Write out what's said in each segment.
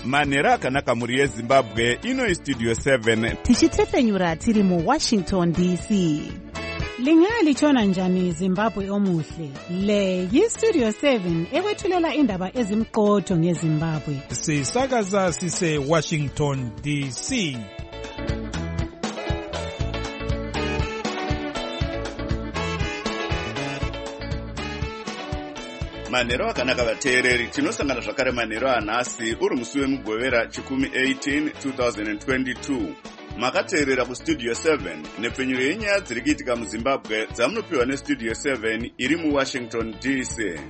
manhero akanaka mhuri yezimbabwe. Ino Studio 7 tichitepfenyura tiri muWashington DC. Lingalitshona njani Zimbabwe omuhle? Le yiStudio 7 ekwethulela indaba ezimqotho ngeZimbabwe. Sisakaza sise Washington DC. manhero akanaka vateereri, tinosangana zvakare manhero anhasi uri musi wemugovera chikumi 18 2022. Makateerera kuStudio 7 nepfenyuro yenyaya dziri kuitika muZimbabwe dzamunopiwa neStudio 7 iri muWashington DC.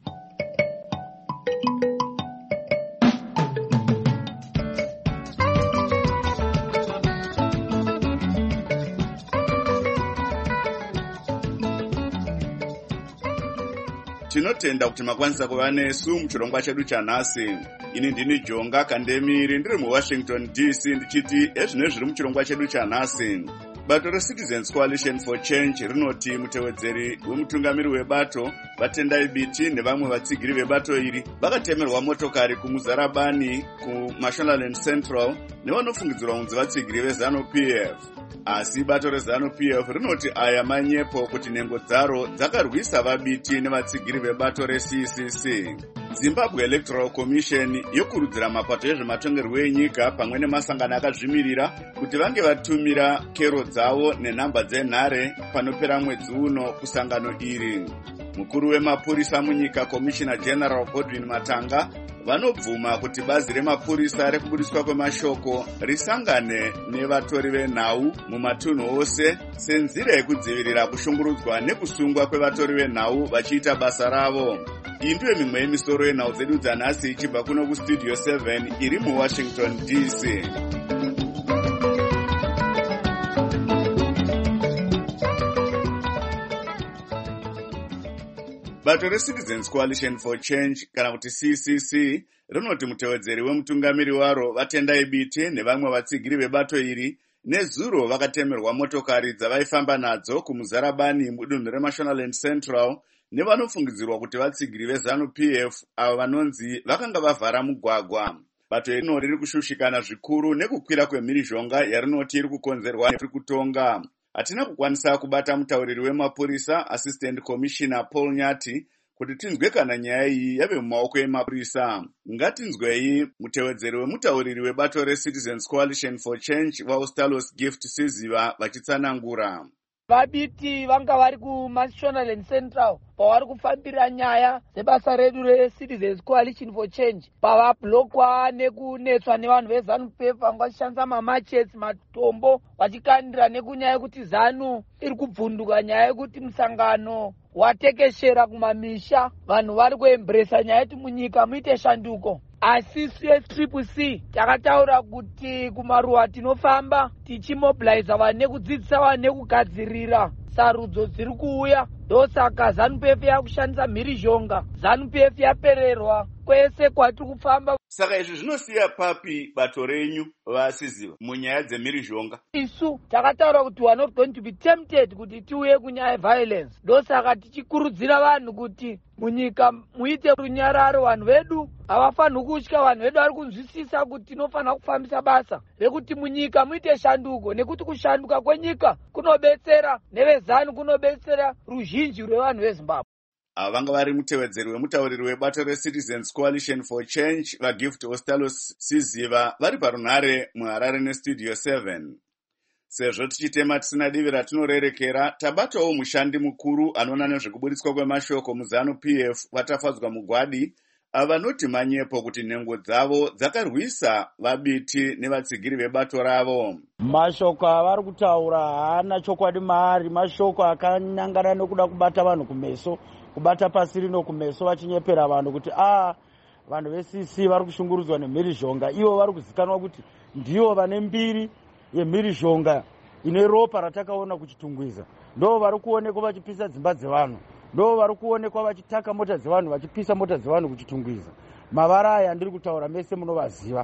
Tinotenda kuti makwanisa kuva nesu muchirongwa chedu chanhasi. Ini ndini Jonga Kandemiri ndiri muWashington DC ndichiti ezvino zviri muchirongwa chedu chanhasi. Bato reCitizens Coalition for Change rinoti mutevedzeri wemutungamiri webato Vatendai Biti nevamwe vatsigiri vebato iri vakatemerwa motokari kumuzarabani kuMashonaland Central nevanofungidzirwa kunzi vatsigiri veZANU-PF. Asi bato reZANU-PF rinoti aya manyepo kuti nhengo dzaro dzakarwisa vabiti nevatsigiri vebato reCCC. Zimbabwe Electoral Commission yokurudzira mapato ezvematongerwo enyika pamwe nemasangano akazvimirira kuti vange vatumira kero dzavo nenhamba dzenhare panopera mwedzi uno kusangano iri. Mukuru wemapurisa munyika Commissioner General Godwin Matanga vanobvuma kuti bazi remapurisa rekubudiswa kwemashoko risangane nevatori venhau mumatunhu ose senzira yekudzivirira kushungurudzwa nekusungwa kwevatori venhau vachiita basa ravo. Iyi ndiyo mimwe yemisoro yenhau dzedu dzanhasi ichibva kuno kuStudio 7 iri muWashington DC. Bato reCitizens Coalition for Change kana kuti CCC rinoti mutevedzeri wemutungamiri waro Vatendai Biti nevamwe vatsigiri vebato iri nezuro vakatemerwa motokari dzavaifamba nadzo kumuzarabani mudunhu reMashonaland Central nevanofungidzirwa kuti vatsigiri veZANU-PF avo vanonzi vakanga vavhara mugwagwa. Bato rino riri kushushikana zvikuru nekukwira kwemhirizhonga yarinoti iri kukonzerwa kutonga. Hatina kukwanisa kubata mutauriri wemapurisa Assistant Commissioner Paul Nyati kuti tinzwe kana nyaya iyi yave mumaoko emapurisa. Ngatinzwei mutevedzeri wemutauriri webato reCitizens Coalition for Change vaUstalos Gift Siziva vachitsanangura. Vabiti vanga vari kuMashonaland Central pavari kufambira nyaya dzebasa redu reCitizens Coalition for Change pavablokwa nekunetswa nevanhu veZANU-PF vanga vachishandisa mamachets matombo vachikandira nekunyaya yekuti ZANU iri kubvunduka nyaya yekuti musangano watekeshera kumamisha vanhu vari kuembresa nyaya yekuti munyika muite shanduko. Asi CCC takataura kuti kumaruwa tinofamba tichimobiliza vanhu nekudzidzisa vanhu nekugadzirira sarudzo dziri kuuya. Ndosaka ZANU-PF yakushandisa mhirizhonga, ZANU-PF yapererwa kwese kwatiri kufamba. Saka izvi zvinosiya papi bato renyu vasiziva munyaya dzemhirizhonga? Isu takataura kuti we are not going to be tempted kuti tiuye kunyaya yeviolence. Ndosaka tichikurudzira vanhu kuti munyika muite runyararo. Vanhu vedu havafaniri kutya, vanhu vedu vari kunzwisisa kuti tinofanira kufambisa basa rekuti munyika muite shanduko, nekuti kushanduka kwenyika kunobetsera neveZANU, kunobetsera ruzhinji rwevanhu veZimbabwe. Vanga vari mutevedzeri wemutauriri webato reCitizens Coalition for Change vaGift Ostalos Siziva vari parunhare muHarare neStudio 7. Sezvo tichitema tisina divi ratinorerekera, tabatawo mushandi mukuru anoona nezvekubudiswa kwemashoko muZANU-PF vatafadzwa mugwadi vanoti manyepo kuti nhengo dzavo dzakarwisa vabiti nevatsigiri vebato ravo. Mashoko avari kutaura haana chokwadi maari, mashoko akanyangana nekuda kubata vanhu kumeso, kubata pasi rino kumeso vachinyepera vanhu kuti vanhu veCC vari kushungurudzwa nemhirizhonga. Ivo vari kuzikanwa kuti ndivo vane mbiri yemhirizhonga ine ropa ratakaona kuchitungwiza. Ndo vari kuonekwa vachipisa dzimba dzevanhu, ndo vari kuonekwa vachitaka mota dzevanhu, vachipisa mota dzevanhu kuchitungwiza. Mavara aya ndiri kutaura mese munovaziva.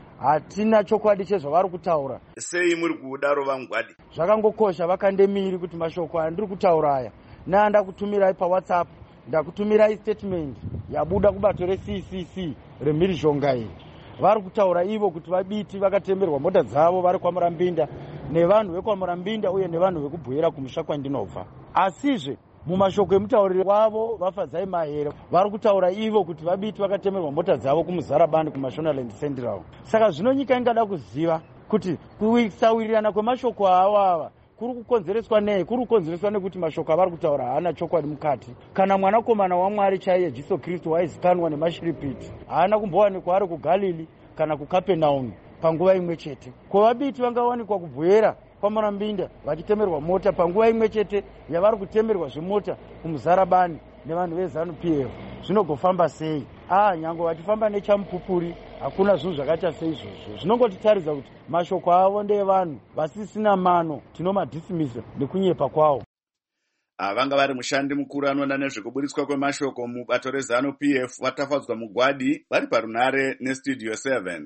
Hatina chokwadi chezvavari kutaura. Sei muri kudaro vamugwadi? Zvakangokosha vakandemiri kuti mashoko aya ndiri kutaura aya ndakutumirai paWhatsApp, ndakutumirai statement yabuda kubato reCCC remhirizhonga iyi. vari kutaura ivo kuti vabiti vakatemerwa mota dzavo vari kwaMurambinda nevanhu vekwaMurambinda uye nevanhu vekubwera kumusha kwandinobva. Asizve mumashoko emutauriri wavo Vafadzai Mahere vari kutaura ivo kuti vabiti vakatemerwa mota dzavo kuMuzarabani kuMashonaland Central. Saka zvino nyika ingada kuziva kuti kusawirirana kwemashoko ava kuri kukonzereswa nei? Kuri kukonzereswa nekuti mashoko avari kutaura haana chokwadi mukati. Kana mwanakomana waMwari chaiye Jesu Kristu waizikanwa nemashiripiti haana kumbowanikwa ari kuGalili kana kuKapenaumu panguva imwe chete, ko vabiti vangawanikwa kubwera kwaMurambinda vachitemerwa mota panguva imwe chete yavari kutemerwa zvimota kuMuzarabani nevanhu veZANU-PF? Zvinogofamba sei? Nyange vachifamba nechamupupuri hakuna zvinhu zvakaita seizvozvo. Zvinongotitarisa kuti mashoko avo ndevanhu vasisina mano, tinomadhisimisa nekunyepa kwawo. Vanga vari mushandi mukuru anoona nezvekuburitswa kwemashoko mubato reZANU-PF vatafadzwa mugwadi vari parunare neStudio 7.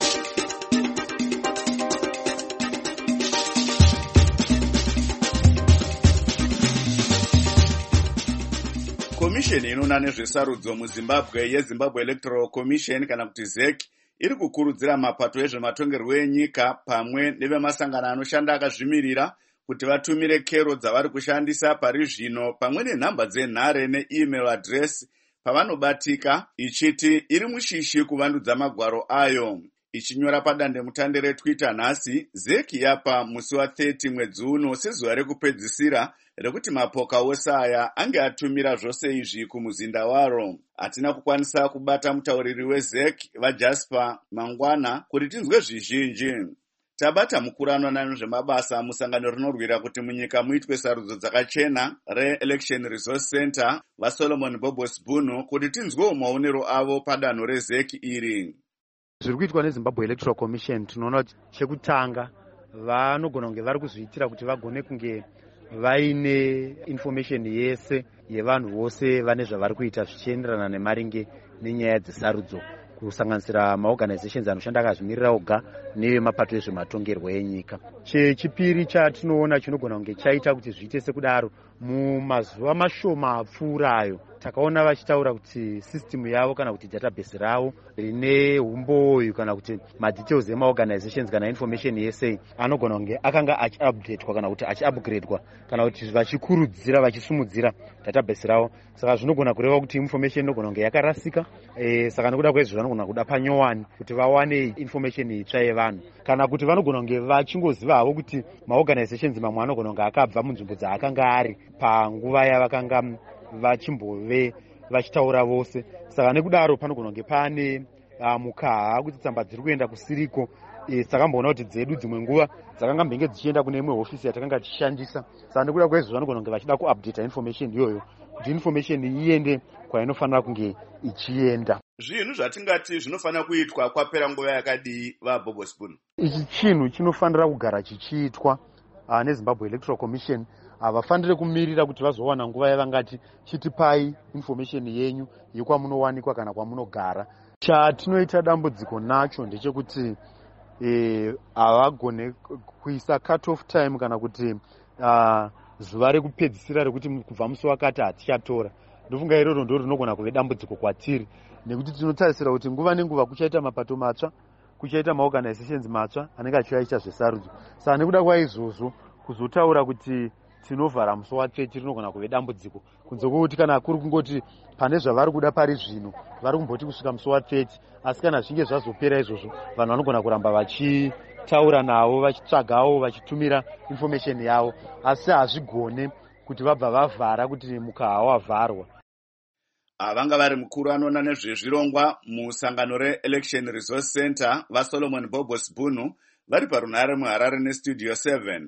Komisheni inoona nezvesarudzo muZimbabwe yeZimbabwe Electoral Commission kana kuti ZEC iri kukurudzira mapato ezvematongerwo enyika pamwe nevemasangano anoshanda akazvimirira kuti vatumire kero dzavari kushandisa pari zvino pamwe nenhamba dzenhare neemail address pavanobatika, ichiti iri mushishi kuvandudza magwaro ayo. Ichinyora padandemutande reTwitter nhasi, ZEC yapa musi wa30 mwedzi uno sezuva rekupedzisira rekuti mapoka ose aya ange atumira zvose izvi kumuzinda waro. Hatina kukwanisa kubata mutauriri weZEC vaJasper Mangwana kuti tinzwe zvizhinji. Tabata mukuru anoona nezvemabasa musangano rinorwira kuti munyika muitwe sarudzo dzakachena reElection Resource Center vaSolomon Bobos Bunu kuti tinzwewo maonero avo padanho reZEC iri. Zviri kuitwa neZimbabwe Electoral Commission tinoona kuti chekutanga vanogona kunge vari kuzviitira kuti vagone kunge vaine information yese yevanhu vose vane zvavari kuita zvichienderana nemaringe nenyaya dzesarudzo, kusanganisira maorganizations anoshanda akazvimirira oga nevemapato ezvematongerwo enyika. Chechipiri chatinoona chinogona kunge chaita kuti zviite sekudaro, mumazuva mashoma apfuurayo takaona vachitaura kuti system yavo kana kuti database ravo rine umboyu kana kuti madetails emaorganizations kana information yese anogona kunge akanga achiupdatewa kana kuti achiupgradewa kana kuti vachikurudzira vachisumudzira database ravo. Saka zvinogona kureva kuti information inogona kunge yakarasika. Saka nekuda kwezvo vanogona kuda panyowani kuti vawane information itsva yevanhu, kana kuti vanogona kunge vachingoziva havo kuti maorganizations mamwe anogona kunge akabva munzvimbo dzaakanga ari panguva yavakanga vachimbove vachitaura vose. Saka nekudaro panogona kunge pane mukaha kuti tsamba dziri kuenda kusiriko. Takamboona kuti dzedu dzimwe nguva dzakanga mbenge dzichienda kune imwe hofisi yatakanga tichishandisa. Saka nekuda kwezvo vanogona kunge vachida kuupdata information iyoyo kuti information iende kwainofanira kunge ichienda. Zvinhu zvatingati zvinofanira kuitwa kwapera nguva yakadii vaBobos Bunu? Ichi chinhu chinofanira kugara chichiitwa neZimbabwe Electoral Commission. Havafanire kumirira kuti vazowana nguva yavangati chitipai information yenyu yekwamunowanikwa kana kwamunogara. Chatinoita dambudziko nacho ndechekuti havagone kuisa cut off time kana kuti zuva rekupedzisira rekuti kubva musi wakati hatichatora. Ndofunga iroro ndo rinogona kuve dambudziko kwatiri, nekuti tinotarisira kuti nguva nenguva kuchaita mapato matsva, kuchaita maorganizations matsva anenge achivaita zvesarudzo. Saka nekuda kwaizvozvo kuzotaura kuti tinovhara musi wa30 rinogona kuve dambudziko, kunze kwokuti kana kuri kungoti pane zvavari kuda pari zvino vari kumboti kusvika musi wa30, asi kana zvinge zvazopera izvozvo vanhu vanogona kuramba vachitaura navo vachitsvagawo vachitumira information yavo, asi hazvigone kuti vabva vavhara kuti mukaha wavharwa. Vanga vari mukuru anoona nezvezvirongwa musangano reElection Resource Center vaSolomon Bobos Bunu vari parunare muHarare neStudio 7.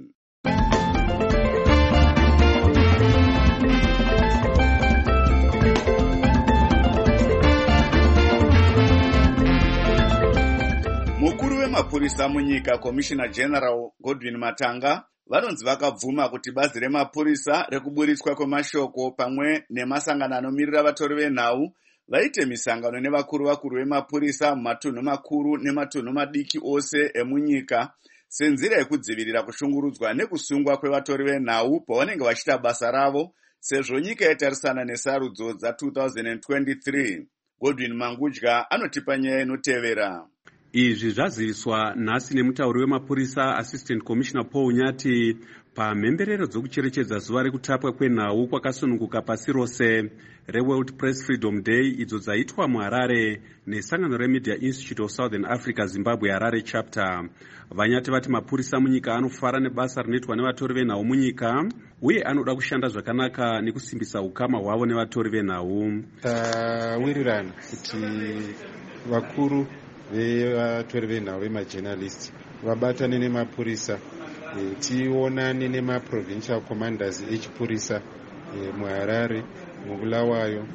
Mukuru wemapurisa munyika Commissioner General Godwin Matanga vanonzi vakabvuma kuti bazi remapurisa rekuburitswa kwemashoko pamwe nemasangano anomirira vatori venhau vaite misangano nevakuru vemapurisa mumatunhu makuru nematunhu madiki ose emunyika senzira yekudzivirira kushungurudzwa nekusungwa kwevatori venhau pavanenge vachiita basa ravo sezvo nyika yatarisana nesarudzo dza2023. Godwin Mangudya anotipa nyaya inotevera. Izvi zvaziviswa nhasi nemutauri wemapurisa Assistant Commissioner Paul Nyati pamhemberero dzokucherechedza zuva rekutapwa kwenhau kwakasununguka pasi rose reWorld Press Freedom Day idzo dzaitwa muHarare nesangano reMedia Institute of Southern Africa Zimbabwe Harare Chapter. Vanyati vati mapurisa munyika anofara nebasa rinoitwa nevatori venhau munyika uye anoda kushanda zvakanaka nekusimbisa ukama hwavo nevatori venhau. Tawirirana kuti vakuru vevatori venhau vemajournalist vabatane nemapurisa, tionane nemaprovincial commanders echipurisa muHarare, muBulawayo,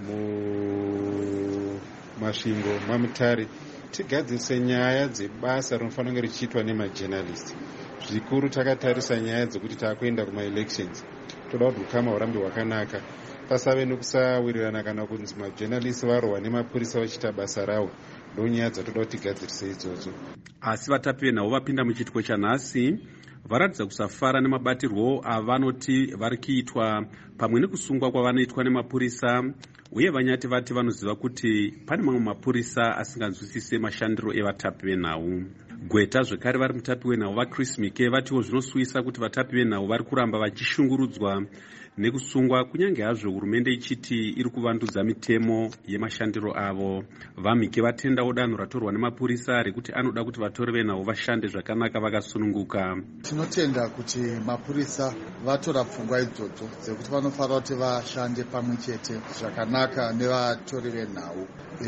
muMasvingo, maMutare, tigadzirise nyaya dzebasa rinofanira kunge richiitwa nemajournalist. Zvikuru takatarisa nyaya dzekuti taakuenda kumaelections, toda kuti ukama hurambe hwakanaka, pasave nekusawirirana kana kunzi majournalist varohwa nemapurisa vachiita basa ravo. Ndonyaya dzatoda kuti tigadzirise idzodzo. Asi vatapi venhau vapinda muchiitiko chanhasi varatidza kusafara nemabatirwo avanoti vari kuitwa pamwe nekusungwa kwavanoitwa nemapurisa, uye vanyati vati vanoziva kuti pane mamwe mapurisa asinganzwisise mashandiro evatapi venhau. Gweta zvekare vari mutapi wenhau vaChris Mike vatiwo zvinosuvisa kuti vatapi venhau vari kuramba vachishungurudzwa nekusungwa kunyange hazvo hurumende ichiti iri kuvandudza mitemo yemashandiro avo. VaMike vatendawo danho ratorwa nemapurisa rekuti anoda kuti vatori venhau vashande zvakanaka vakasununguka. Tinotenda kuti mapurisa vatora pfungwa idzodzo dzekuti vanofanira kuti vashande pamwe chete zvakanaka nevatori venhau,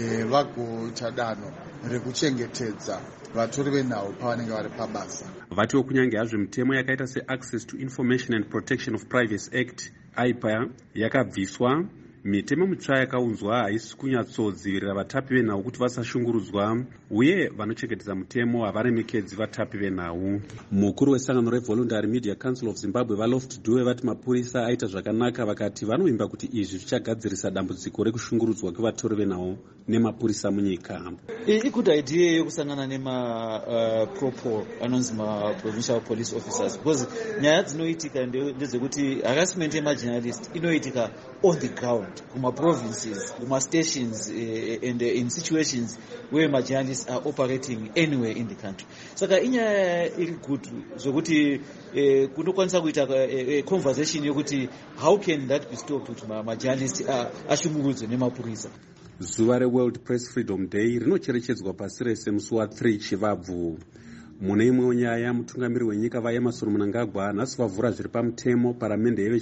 vagoita danho rekuchengetedza vatori venhau pavanenge vari pabasa. Vatiwo kunyange hazvo mitemo yakaita seAccess to Information and Protection of Privacy Act AIPA yakabviswa, mitemo mitsva yakaunzwa haisi kunyatsodzivirira vatapi venhau kuti vasashungurudzwa, uye vanochengetedza mutemo havaremekedzi vatapi venhau. Mukuru wesangano reVoluntary Media Council of Zimbabwe vaLoft Dube vati mapurisa aita zvakanaka, vakati vanovimba kuti izvi zvichagadzirisa dambudziko rekushungurudzwa kwevatori venhau nemapurisa munyika. Good idea yekusangana nema-propo anonzi ma-provincial police officers, because nyaya dzinoitika ndedzekuti harassment yemajournalist inoitika on the ground kuma-provinces, kuma-stations, and in situations where ma-journalists are operating anywhere in the country. Saka inyaya iri good zvokuti kunokwanisa kuita conversation yokuti how can that be stopped kuti ma-journalists ashungurudzwe nemapurisa. Zuva reWorld Press Freedom Day rinocherechedzwa pasi rese musi wa3 Chivabvu. Mune imwewo nyaya, mutungamiri wenyika vaEmmerson Mnangagwa nhasi vavhura zviri pamutemo paramende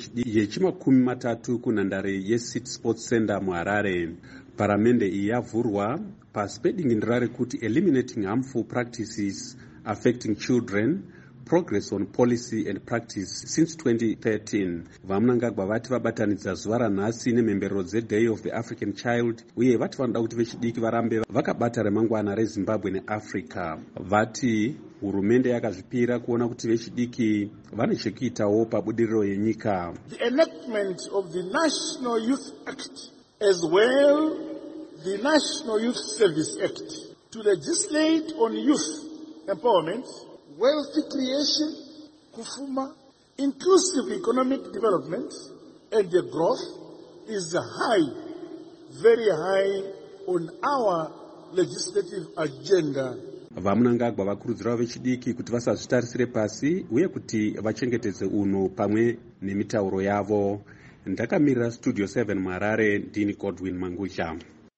yechi30 kunhandare yeCity Sports Center muHarare. Paramende iyi yavhurwa pasi pedingindira rekuti Eliminating Harmful Practices Affecting Children, Progress on Policy and Practice since 2013. VaMnangagwa vati vabatanidza zuva ranhasi nemhemberero dzeDay of the African Child, uye vati vanoda kuti vechidiki varambe vakabata remangwana reZimbabwe neAfrica. Vati hurumende yakazvipira kuona kuti vechidiki vane chekuitawo pabudiriro yenyika. The enactment of the National Youth Act as well the National Youth Service Act to legislate on youth empowerment, wealthy creation, kufuma, inclusive economic development, and the growth is high, very high on our legislative agenda. VaMnangagwa vakurudzirawo vechidiki kuti vasazvitarisire pasi uye kuti vachengetedze unhu pamwe nemitauro yavo. Ndakamirira Studio 7 muHarare, ndini Godwin Mangusha.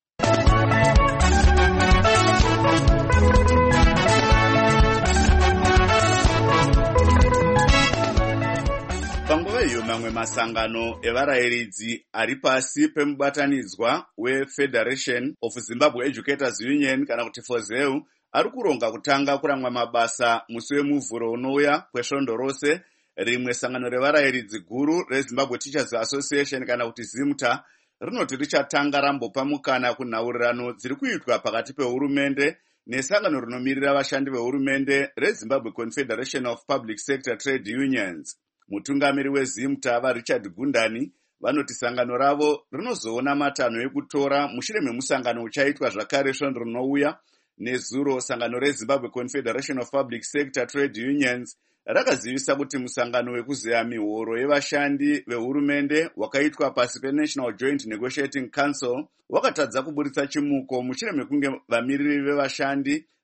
Panguva iyo mamwe masangano evarayiridzi ari pasi pemubatanidzwa weFederation of Zimbabwe Educators Union kana kuti FOZEU ari kuronga kutanga kuramwa mabasa musi wemuvhuro unouya kwesvondo rose. Rimwe sangano revarayiridzi guru reZimbabwe Teachers Association kana kuti ZIMTA rinoti richatanga rambopa mukana kunhaurirano dziri kuitwa pakati pehurumende nesangano rinomirira vashandi vehurumende reZimbabwe Confederation of Public Sector Trade Unions. Mutungamiri weZIMTA vaRichard Gundani vanoti sangano ravo rinozoona matanho ekutora mushure memusangano uchaitwa zvakare svondo rinouya. Nezuro sangano reZimbabwe Confederation of Public Sector Trade Unions rakazivisa kuti musangano wekuzeya mihoro yevashandi vehurumende wakaitwa pasi peNational Joint Negotiating Council wakatadza kuburitsa chimuko mushure mekunge vamiriri vevashandi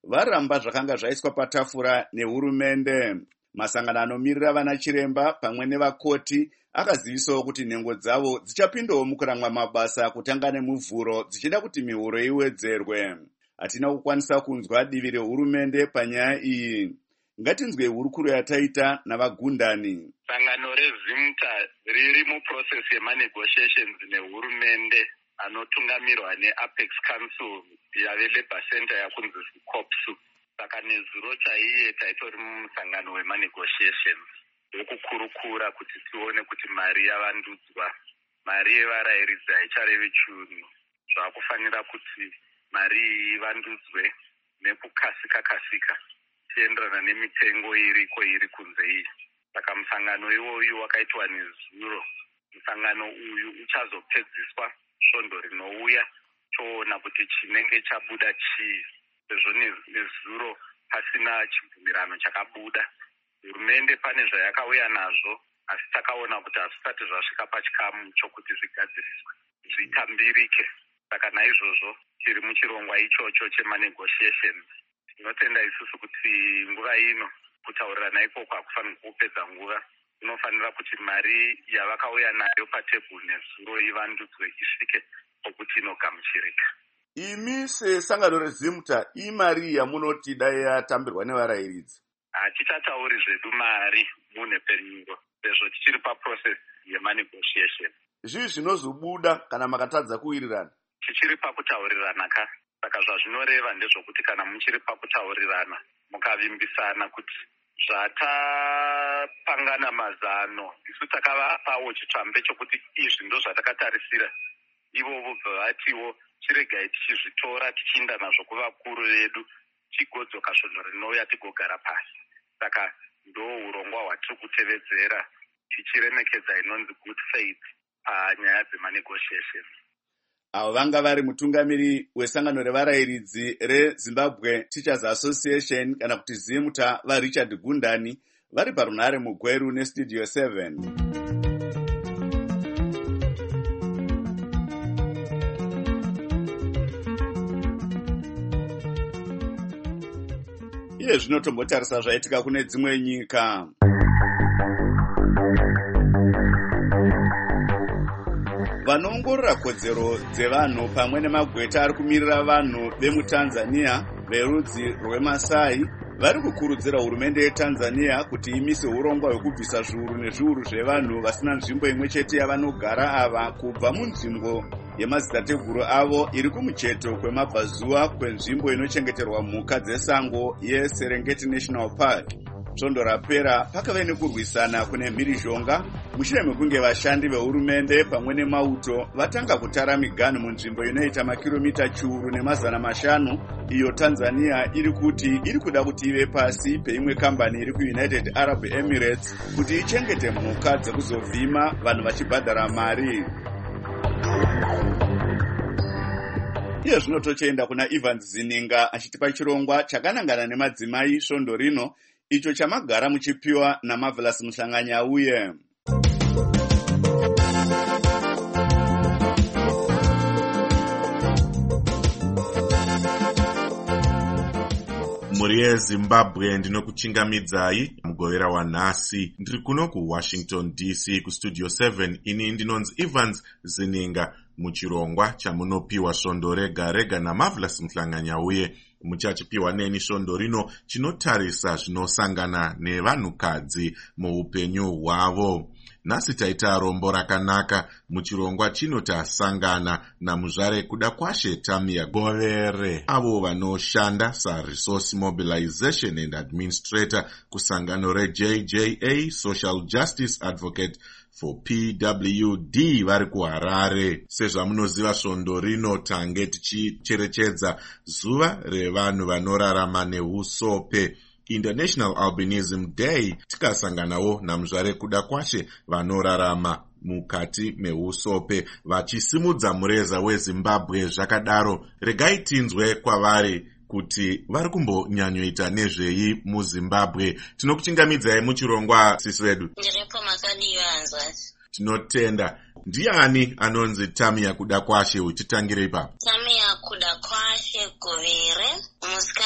varamba zvakanga zvaiswa patafura nehurumende. Masangano anomirira vana chiremba pamwe nevakoti akazivisawo kuti nhengo dzavo dzichapindawo mukuramwa mabasa kutanga nemuvhuro dzichida kuti mihuro iwedzerwe. Hatina kukwanisa kunzwa divi rehurumende panyaya iyi. Ngatinzwe hurukuro yataita navagundani. Sangano rezimta riri muprocess yemanegotiations nehurumende anotungamirwa neApex Council yave Labour Center yakunzi COPSU. Saka nezuro chaiye taitori mumusangano wemanegotiations wekukurukura kuti tione kuti mari yavandudzwa. Mari yevarairidzi haicharevi chinhu. Zvakufanira kuti mari iyi ivandudzwe nekukasika tienderana nemitengo iriko iri kunze iyi. Saka musangano iwoyu wakaitwa nezuro. Musangano uyu uchazopedziswa svondo rinouya toona kuti chinenge chabuda chii. Sezvo nezuro pasina chibvumirano chakabuda. Hurumende pane zvayakauya nazvo, asi takaona kuti hazvisati zvasvika pachikamu chokuti zvigadziriswe zvitambirike. Saka naizvozvo tiri muchirongwa ichocho chemanegotiations. Tinotenda isusu kuti nguva ino kutaurirana ikoko hakufanira kupedza nguva. Inofanira kuti mari yavakauya nayo patebhuru nezuro ivandudzwe isvike pokuti inogamuchirika. Imi sesangano rezimta, imari yamunoti dai yatambirwa nevarairidzi? Hatichatauri zvedu mari munhepenyuro sezvo tichiri paprocess yemanegotiation. Zvii zvinozobuda kana makatadza kuwirirana? Tichiri pakutaurirana ka. Saka zvazvinoreva ndezvokuti kana muchiri pakutaurirana mukavimbisana kuti zvatapangana mazano isu takavapawo chitambe chokuti izvi ndo zvatakatarisira, ivo vobva vatiwo chiregai tichizvitora tichiinda nazvo kuvakuru vedu tigodzoka svondo rinouya tigogara pasi. Saka ndo urongwa hwatiri kutevedzera tichiremekedza inonzi good faith panyaya dzemanegotiation. Avo vanga vari mutungamiri wesangano revarairidzi reZimbabwe Teachers Association kana kuti ZIMTA vaRichard Gundani vari parunhare muGweru neStudio 7. Iye zvino tombotarisa zvaitika kune dzimwe nyika. Vanoongorora kodzero dzevanhu pamwe nemagweta ari kumirira vanhu vemuTanzania verudzi rweMasai vari kukurudzira hurumende yeTanzania kuti imise urongwa hwekubvisa zviuru nezviuru zvevanhu vasina nzvimbo imwe chete yavanogara ava kubva munzvimbo yemadzitateguru avo iri kumucheto kwemabvazuva kwenzvimbo inochengeterwa mhuka dzesango yeSerengeti National Park. Svondo rapera pakave nekurwisana kune mhirizhonga mushure mekunge vashandi vehurumende pamwe nemauto vatanga kutara miganhu munzvimbo inoita makiromita 150 iyo Tanzania iri kuti iri kuda kuti ive pasi peimwe kambani iri kuUnited Arab Emirates kuti ichengete mhuka dzekuzovhima vanhu vachibhadhara mari. Iye zvino tochienda kuna Evans Zininga achitipa chirongwa chakanangana nemadzimai svondo rino icho chamagara muchipiwa naMarvelous Muhlanganyauye. Muri yeZimbabwe ndinokuchingamidzai mugovera wanhasi. Ndiri kuno kuWashington DC kuStudio 7. Ini ndinonzi Evans Zininga. Muchirongwa chamunopiwa svondo rega rega naMarvelous Muhlanganyauye muchachipiwa neni svondo rino chinotarisa zvinosangana nevanhukadzi muupenyu hwavo. Nhasi taita rombo rakanaka muchirongwa chino tasangana namuzvare kuda kwashe Tamia Govere, avo vanoshanda saResource Mobilization and Administrator kusangano reJJA Social Justice Advocate for PWD vari kuHarare. Sezvamunoziva svondo rino tange tichicherechedza zuva revanhu vanorarama neusope, International Albinism Day, tikasanganawo namuzvare kuda kwashe vanorarama mukati meusope vachisimudza mureza weZimbabwe. Zvakadaro regai tinzwe kwavari kuti vari kumbonyanyoita nezvei muZimbabwe. Tinokuchingamidzai muchirongwa sisi vedu. Ndiripo makadiwa hanzvasi. Tinotenda. Ndiani anonzi Tamia kuda kwashe uchitangire ipapo? Tamia kuda kwashe Govere, musikana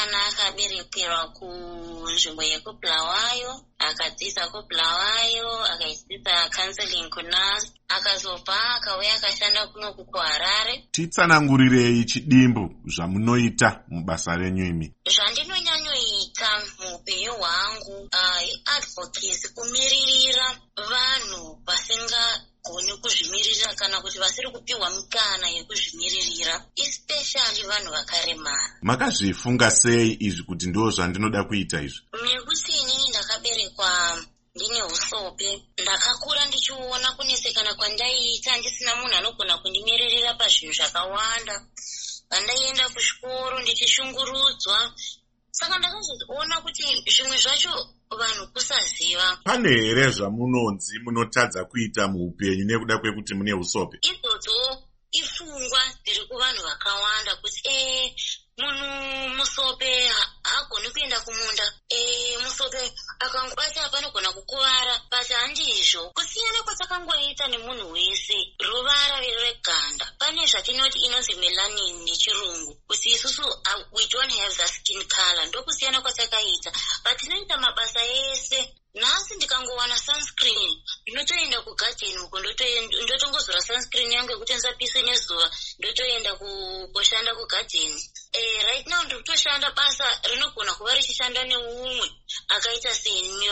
musikana akaberekerwa kunzvimbo yekubulawayo, akadzidza kubulawayo, akadzidzisa counseling kunasi, akazobva akauya akashanda kuno kuHarare. Titsanangurirei chidimbu zvamunoita mubasa renyu imi. Zvandinonyanyoita muupenyu hwangu advocacy, kumiririra vanhu vasingagoni kuzvimiririra kana kuti vasiri kupiwa mikana yekuzvimiririra, especially vanhu vakaremara. Makazvifunga sei izvi kuti ndo zvandinoda kuita izvi? Nekuti inini ndakaberekwa ndine usope, ndakakura ndichiona kunesekana kwandaiita ndisina munhu anogona kundimiririra pazvinhu zvakawanda. Pandaienda kuchikoro ndichishungurudzwa, saka ndakazoona kuti zvimwe zvacho vanhu kusaziva. Pane here zvamunonzi munotadza kuita muupenyu nekuda kwekuti mune usope? Idzodzo ifungwa dziri kuvanhu vakawanda kuti munhu musope haagoni kuenda kumunda, musope akangobata panogona kukuvara, bati handizvo. Kusiyana kwatakangoita nemunhu wese, ruvara reganda. Pane zvatinoti inonzi melanin nechirungu, kuti isusu we don't have the skin color. Ndokusiyana kwatakaita, but tinoita mabasa ese. Nhasi ndikangowana sunscreen ndinotoenda kugadheni uko ndotongozora sunscreen yangu yekuti ndisapise nezuva, ndotoenda kushanda kugadheni. Right now ndikutoshanda basa rinogona kuva richishanda neumwe akaita seni.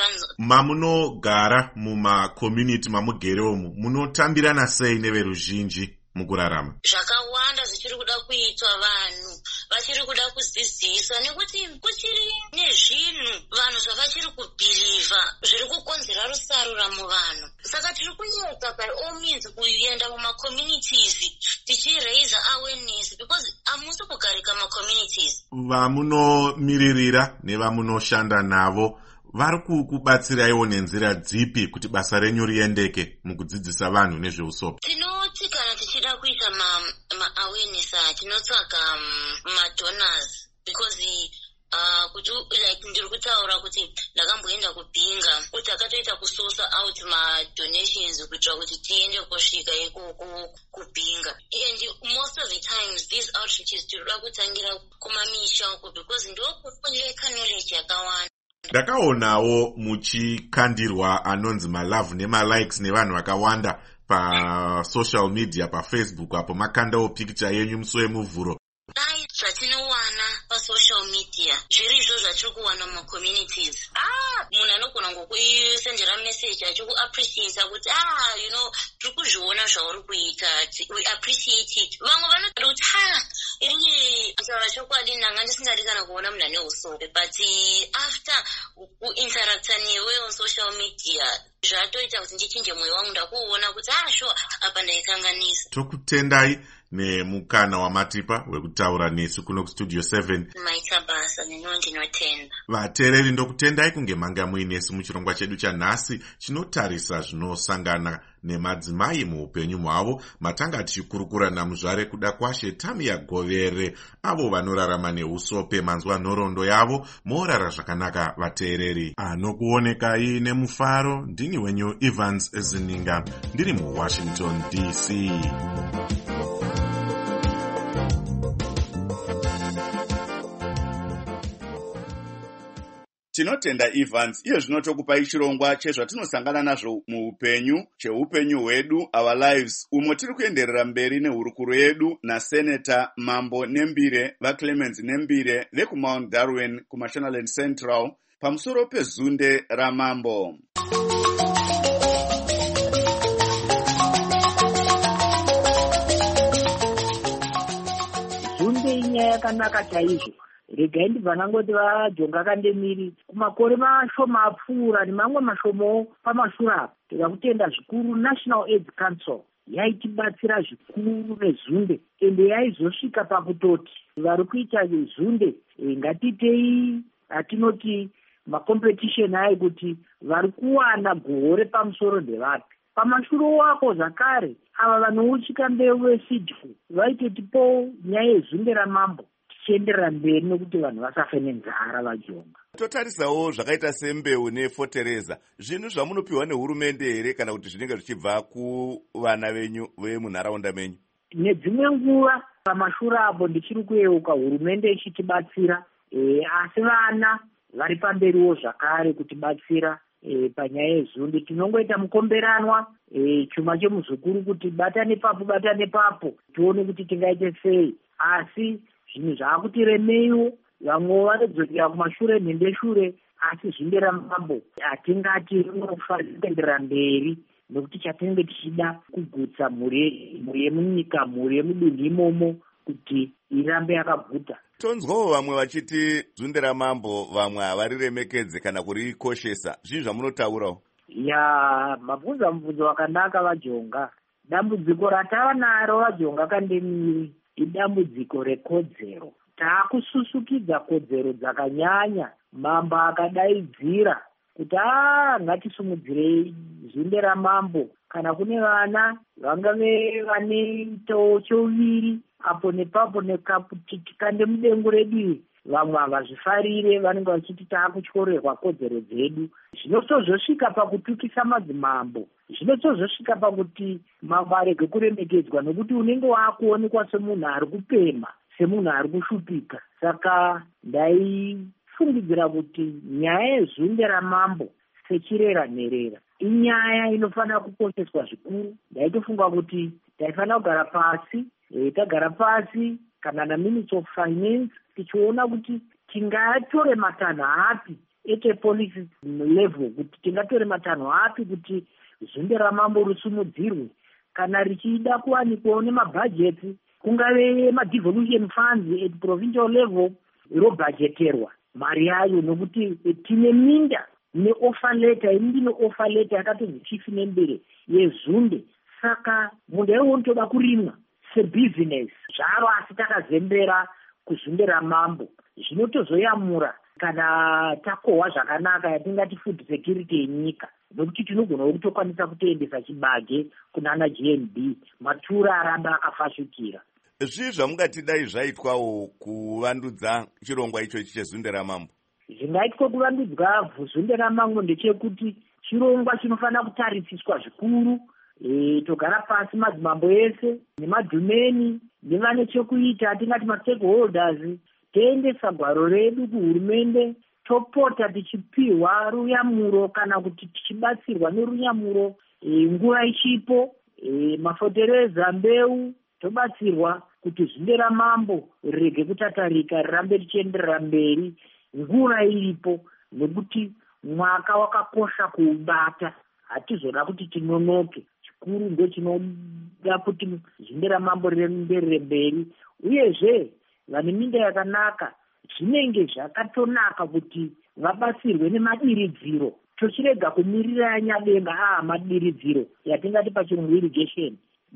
Mamunogara mumacommunity mamugereomo, munotambirana sei neveruzhinji mukurarama? Zvakawanda zvichiri kuda kuitwa, vanhu vachiri kuda kudzidziswa, nekuti kuchiri nezvinhu vanhu zvavachiri kubhirivha zviri kukonzera rusarura muvanhu. Saka tiri kunyeka by all means kuenda mumacommunities tichiraise awareness, because hamusi kugarika macommunities. Vamunomiririra nevamunoshanda navo vari kukubatsiraiwo nenzira dzipi kuti basa renyu riendeke mukudzidzisa vanhu nezveusope? Tinoti kana tichida kuita ma-awareness tinotsvaga ma-donors, because kuti like ndiri kutaura kuti ndakamboenda kupinga kuti akatoita kusosa out ma-donations kuitira kuti tiende kusvika ikoko kupinga. And most of the times these outreaches tinoda kutangira kumamisha uko, because ndokufuneka knowledge yakawanda. Ndakaonawo muchikandirwa anonzi malove nemalikes nevanhu vakawanda pasocial media, paFacebook, apo makandawo picture yenyu musi wemuvhuro. Dai zvatinowana pasocial media zviri izvo zvatiri kuwana mumacommunities, munhu anogona ngokuisendera message achikuappreciata kuti tiri kuzviona zvauri kuita, we appreciate it. Vamwe vanoda kuti iri kutaura chokwadi ndanga ndisingadi kana kuona munhu ane usope, but after kuinteracta newe on social media zvatoita kuti ndichinje mwoyo wangu, ndakuona kuti sure apa ndaikanganisa. Tokutendai nemukana wamatipa wekutaura nesu kuno kustudio 7. Maita basa nino ndinotenda. Vateereri, ndokutendai kunge manga muinesu muchirongwa chedu chanhasi chinotarisa zvinosangana nemadzimai muupenyu hwavo, matanga tichikurukura namuzvare kuda kwashe Tamia Govere, avo vanorarama neusope. Manzwa nhoroondo yavo, morara zvakanaka vateereri. Anokuonekai nemufaro, ndini wenyu Evans Zininga, ndiri muWashington DC. Tinotenda Evans, iye zvino tokupai chirongwa chezvatinosangana nazvo muupenyu, cheupenyu hwedu, our lives, umo tiri kuenderera mberi nehurukuro yedu naSenator Mambo Nembire vaClemens Nembire vekuMount Darwin kuMashonaland Central pamusoro pezunde raMambo. Zunde inyaya yakanaka chaizvo. Regai ndibva nangoti vaJonga Kandemiri kumakore mashoma apfuura nemamwe mashomawo pamashure apo, tikakutenda zvikuru National AIDS Council yaitibatsira zvikuru nezunde, ende yaizosvika pakutoti vari kuita zunde ngatitei atinoti makompetisheni ayo kuti vari kuwana gore pamusoro ndevapi. Pamashure wako zvakare ava vanouchika mbeu vesidfu vaitotipo nyaya yezunde raMambo tichienderera mberi nekuti vanhu vasafe nenzara vaJonga. Totarisawo zvakaita sembeu nefotereza, zvinhu zvamunopiwa nehurumende here kana kuti zvinenge zvichibva kuvana venyu vemunharaunda menyu? Nedzimwe nguva pamashure apo ndichiri kuyeuka hurumende ichitibatsira asi vana vari pamberiwo zvakare kutibatsira panyaya yezunde. Tinongoita mukomberanwa chuma chemuzukuru kuti batane papo tione kuti tingaite sei, asi zvinhu zvaakuti remeiwo. Vamwe vanodzokera kumashure mhembeshure, asi zvinde ramambo hatingati rinofanira kuendera mberi, nokuti chatinenge tichida kugutsa mhuri yemunyika, mhuri yemudunhu imomo kuti irambe yakaguta. Tonzwawo vamwe vachiti dzunde ramambo vamwe havariremekedze kana kurikoshesa. Zvii zvamunotaurawo? Mabvunza mubvunzo wakanaka vajonga. Dambudziko ratava naro vajonga kandemiri idambudziko rekodzero. Taakususukidza kodzero dzakanyanya. Mambo akadaidzira kuti ngatisumudzirei zunde ramambo kana kune vana vangave vane chouviri apo nepapo nekaputi tikande mudengu redivi, vamwe havazvifarire, vanenge vachiti taakutyorerwa kodzero dzedu. Zvinotozosvika pakutukisa madzimambo, zvinotozosvika pakuti mambo arege kuremekedzwa, nokuti unenge waakuonekwa semunhu ari kupema, semunhu ari kushupika. Saka ndaifungidzira kuti nyaya yezunde ramambo sechirera nherera inyaya inofanira kukosheswa zvikuru. Ndaitofunga kuti taifanira kugara pasi, tagara pasi kana naMinutes of Finance tichiona kuti tingatore matanho api ete policy level, kuti tingatore matanho api kuti zunde ramambo risumudzirwe, kana richida kuwanikwawo nemabhajeti, kungave madevolution funds at provincial level robhajeterwa mari yayo, nokuti tine minda neoffer letter, ndine offer letter yakatonzi chief nembere yezunde. Saka munhu aiwontoda kurimwa sebusiness zvaro, asi takazembera kuzunde ramambo. Zvinotozoyamura kana takohwa zvakanaka yatingati food security yenyika, nokuti tinogona kutokwanisa kutoendesa chibage kunana GNB, matura aramba akafashukira. Zvii zvamungatidai zvaitwawo kuvandudza chirongwa ichochi chezunde ramambo? Zvingaitwa kuvandudzwa zunde ramambo ndechekuti chirongwa chinofanira kutarisiswa zvikuru. Togara pasi madzimambo ese nemadhumeni nevane chekuita, tingati mastakeholders, toendesa gwaro redu kuhurumende, topota tichipiwa ruyamuro kana kuti tichibatsirwa nerunyamuro nguva ichipo, mafotereza, mbeu, tobatsirwa kuti zunde ramambo rirege kutatarika, rirambe richienderera mberi nguva iripo, nekuti mwaka wakakosha kuubata. Hatizoda kuti tinonoke, chikuru ndo chinoda kuti zunde ramambo rienderere mberi. Uyezve vane minda yakanaka, zvinenge zvakatonaka kuti vabatsirwe nemadiridziro. Tochirega kumirira nyadenga madiridziro yatingati pachirungu irrigation,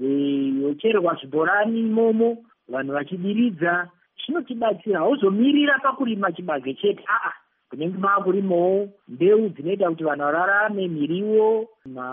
yocherwa zvibhorani imomo, vanhu vachidiridza. Zvinotibatsira, hauzomirira pakurima chibage chete, kunenge maakurimawo mbeu dzinoita kuti vanhu vararame, miriwo,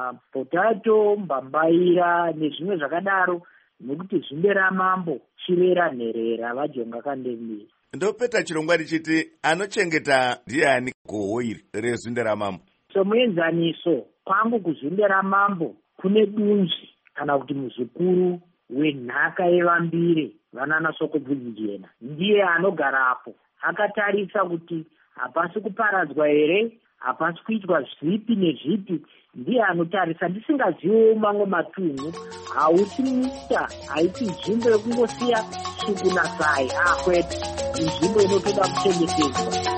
mapotato, mbambaira nezvimwe zvakadaro, nekuti zunde ramambo chirera nherera vajonga kandemiri. Ndopeta chirongwa richiti anochengeta ndiani goho iri rezunde ramambo? Somuenzaniso kwangu kuzunde ramambo kune dunzvi kana kuti muzukuru wenhaka yevambire vanana Sokobvunzijena, ndiye anogarapo akatarisa kuti hapasi kuparadzwa here, hapasi kuitwa zvipi nezvipi. Ndiye anotarisa. Ndisingaziviwo mamwe matunhu, hauti muta, haiti nzvimbo yekungosiya suku nasai, kwete, nzvimbo inotoda kuchengetedzwa.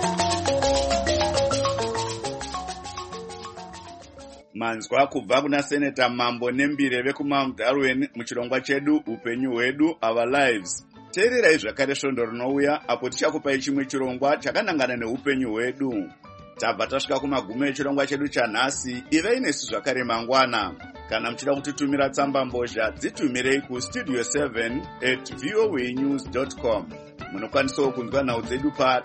Manzwa kubva kuna Seneta Mambo Nembire vekuMount Darwin muchirongwa chedu upenyu hwedu, Our Lives. Teererai zvakare svondo rinouya apo tichakupai chimwe chirongwa chakanangana neupenyu hwedu. Tabva tasvika kumagumo echirongwa chedu chanhasi. Ivei nesu zvakare mangwana. Kana muchida kutitumira tsamba mbozha, dzitumirei kustudio 7@voanews.com. Munokwanisawo kunzwa nhau dzedu pa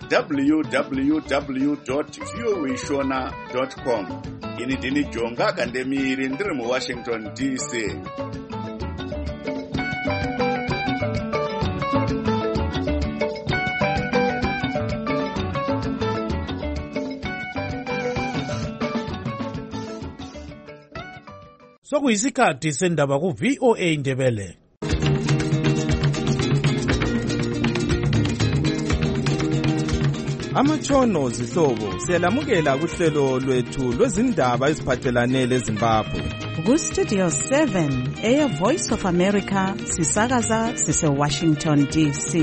www.voashona.com. Ini ndini Jonga Kandemiri, ndiri muWashington DC. Sokuyisikhathi sendaba ku-VOA Ndebele. Amatshono zihlobo siyalamukela kuhlelo lwethu lwezindaba eziphathelane leZimbabwe. Ku-Studio 7 Air Voice of America sisakaza sise-Washington DC.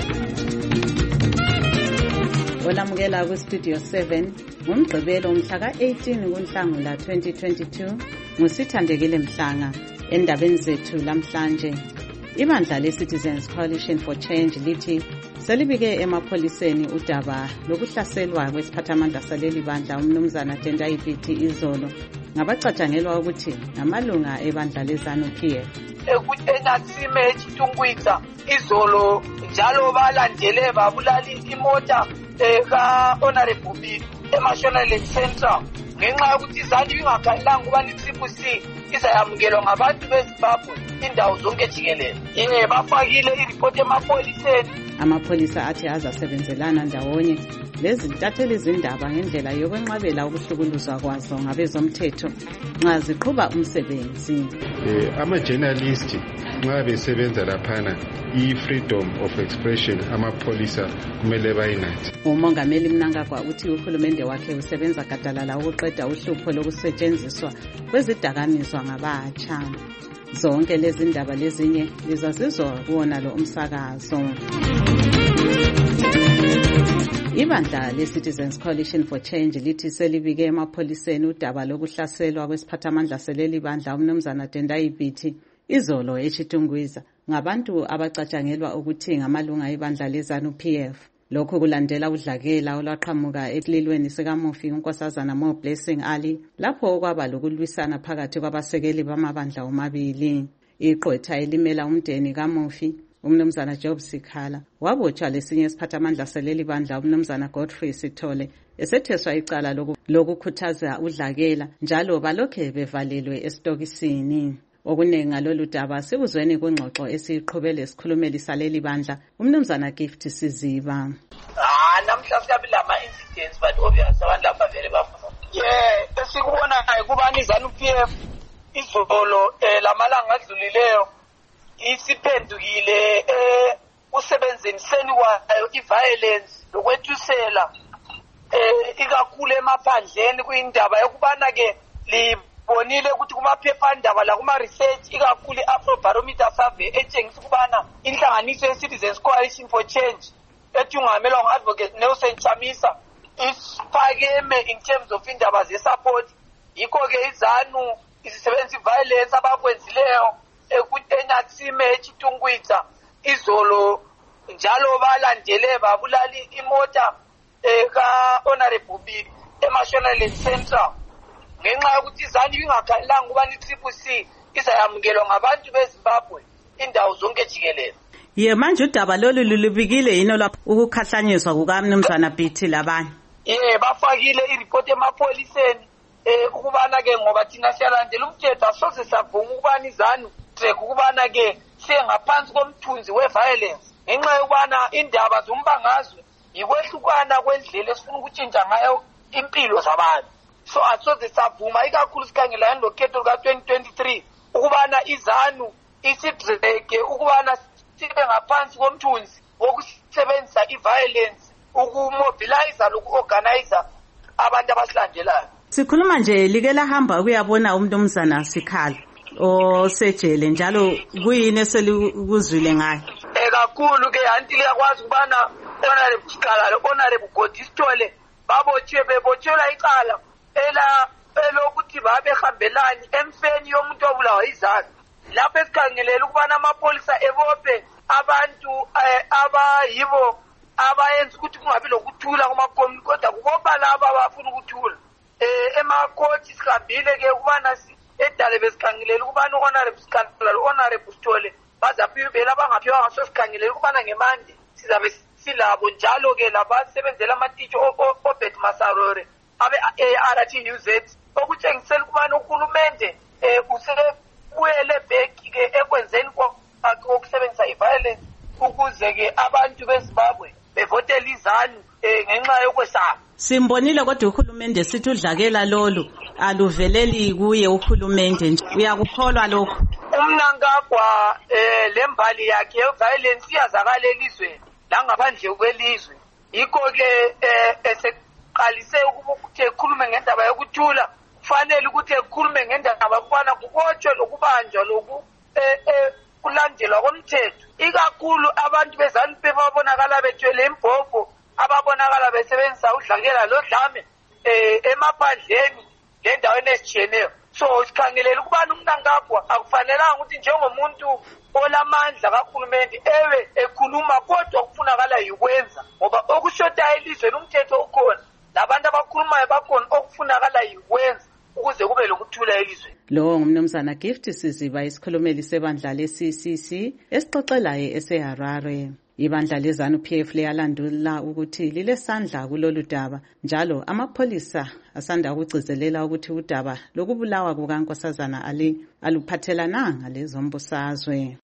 Olamukela ku-Studio 7 ngomgqibelo mhla ka-18 kuNhlangula 2022 ngusithandekile Mhlanga. Endabeni zethu lamhlanje, ibandla le-Citizens Coalition for Change lithi selibike emapholiseni udaba lokuhlaselwa kwesiphathamandla saleli bandla umnumzana Tendai Biti izolo ngabacatshangelwa ukuthi ngamalunga ebandla leZANU-PF. Ekutenatsime echitungwitsa izolo njalo balandele babulali imota ka-Honorable Biti eMashonaland Central ngenxa yokuthi izantu ingakhalanga ukubana i-CCC izayamukelwa ngabantu beZimbabwe indawo zonke jikelele. Bafakile iripoti emapholiseni. Amapholisa athi azasebenzelana ndawonye lezintatheli zindaba ngendlela yokwenqabela ukuhlukuluzwa kwazo ngabezomthetho nxa ziqhuba umsebenzi. Ama-journalist nxa besebenza laphana i-freedom of expression amapholisa kumele bayinathe. Umongameli Mnangagwa uthi uhulumende wakhe usebenza gadalala ukuqeda uhlupho lokusetshenziswa kwezidakamizwa ngabatsha. Zonke lezi ndaba lezinye lizazizwa kuwona lo umsakazo. Ibandla le-Citizens Coalition for Change lithi selibike emapholiseni udaba lokuhlaselwa kwesiphathamandla seleli bandla umnumzana Tendai Biti izolo eChitungwiza ngabantu abacatshangelwa ukuthi ngamalunga ebandla leZANU-PF. Lokhu kulandela udlakela olwaqhamuka esililweni sikaMufi uNkosazana Mo Blessing Ali lapho okwaba lokulwisana phakathi kwabasekeli bamabandla omabili. Iqotha elimela umndeni kaMufi umnumzana Job Sikhala wabotshwa lesinye isiphathamandla seleli bandla umnumzana Godfrey Sithole esetheswa icala lokukhuthaza udlakela njalo balokhe bevalelwe esitokisini. Okuningi ngalolu daba sikuzweni kwingxoxo esiqhubele isikhulumeli saleli bandla umnumzana Gift Siziba. Namhla siyabila ama-incidents but obvious abantu lapha vele bafuna. Esikubona kubani iZANU-PF izolo lamalanga adlulileyo isiphendukile usebenziseni kwayo i-violence lokwethusela ikakhulu emaphandleni kuyindaba yokubana ke libonile ukuthi kumaphephandaba la kuma-research ikakhulu i-Afrobarometer survey etshengisa ukubana inhlanganiso ye-Citizens Coalition for Change ethungamelwa ngu-Advocate Nelson Chamisa isiphakeme in terms of indaba ze-support. Yikho-ke iZANU isisebenzisa i-violence abakwenzileyo ekutenatsime echitungwitsa izolo njalo balandele babulali imota ka-Honorable Biti eMashonaland Central ngenxa yokuthi iZANU ingakhalanga ukubana i-CCC izayamukelwa ngabantu beZimbabwe indawo zonke jikelele. Manje udaba lolu lulubikile yini lapho ukukhahlanyiswa kukamnumzana Biti labanye? Bafakile iripoti emapholiseni ukubana ke ngoba thina siyalandela umthetho asoze savuma ukubana iZANU ukubana ke sengaphansi komthunzi we-violence ngenxa yokubana indaba zombangazwe yikwehlukana kwendlela esifuna ukutshintsha ngayo impilo zabantu. So asoze savuma ikakhulu sikhangelane lokhetho luka-2023 ukubana iZANU isidrege ukubana sibe ngaphansi komthunzi wokusebenzisa i-violence ukumobiliza loku-organizer abantu abasilandelayo. Sikhuluma nje like lahamba ukuyabona umnumzana Sikhala osejele njalo kuyini eselikuzwile ngayo? Kakhulu ke anti liyakwazi ukubana Honorable Sikhala lo-Honorable Godi Sithole bebotshelwa icala elokuthi babehambelani emfeni yomuntu obulawa iZANU. Lapho esikhangelela ukubana amapholisa ebophe abantu abayibo abayenza ukuthi kungabi lokuthula kumakomini kodwa kubopha laba abafuna ukuthula. Emakhoti sihambile ke ukubana edale besikhangelela ukubana uHonorable Sikhala lo-Honorable Sithole bazaphiwela abangaphiwa ngaso sikhangelela ukubana ngemande sizabe silabo njalo ke labasebenzela amatitsho oBet Masarore abe-ART News okutshengisela ukubana uhulumende usebuyele back-ke ekwenzeni kokusebenzisa i-violence ukuze ke abantu beZimbabwe bevotele iZANU ngenxa yokwesaba. Simbonile kodwa uhulumende sithi udlakela lolu aluveleli kuye uhulumende nje. Uyakukholwa lokho? Umnangagwa lembali yakhe ye-violence iyazakala elizweni la ngaphandle kwelizwe yikho-ke eseqalise ukuthi ekhulume ngendaba yokuthula kufanele ukuthi ekhulume ngendaba yokubana kubotshwe lokubanjwa loku kulandelwa komthetho, ikakhulu abantu beZANU-PF ababonakala bethwele imbhobho, ababonakala besebenzisa udlakela lodlame emaphandleni lendaweni ezitshiyeneyo. So sikhangelele ukubana uMnangagwa akufanelanga ukuthi njengomuntu olamandla kahulumende ewe ekhuluma, kodwa okufunakala yikwenza, ngoba okushotayo elizweni umthetho ukhona, labantu abakhulumayo bakhona, okufunakala yikwenza ukuze kube lokuthula elizweni. Lo ngumnumzana Gift Siziba, isikhulumeli sebandla le-CCC esixoxelayo eseHarare. Ibandla leZANU-PF liyalandula ukuthi lilesandla kulolu daba, njalo amapholisa asanda ukugcizelela ukuthi udaba lokubulawa kukaNkosazana aluphathelananga lezombusazwe.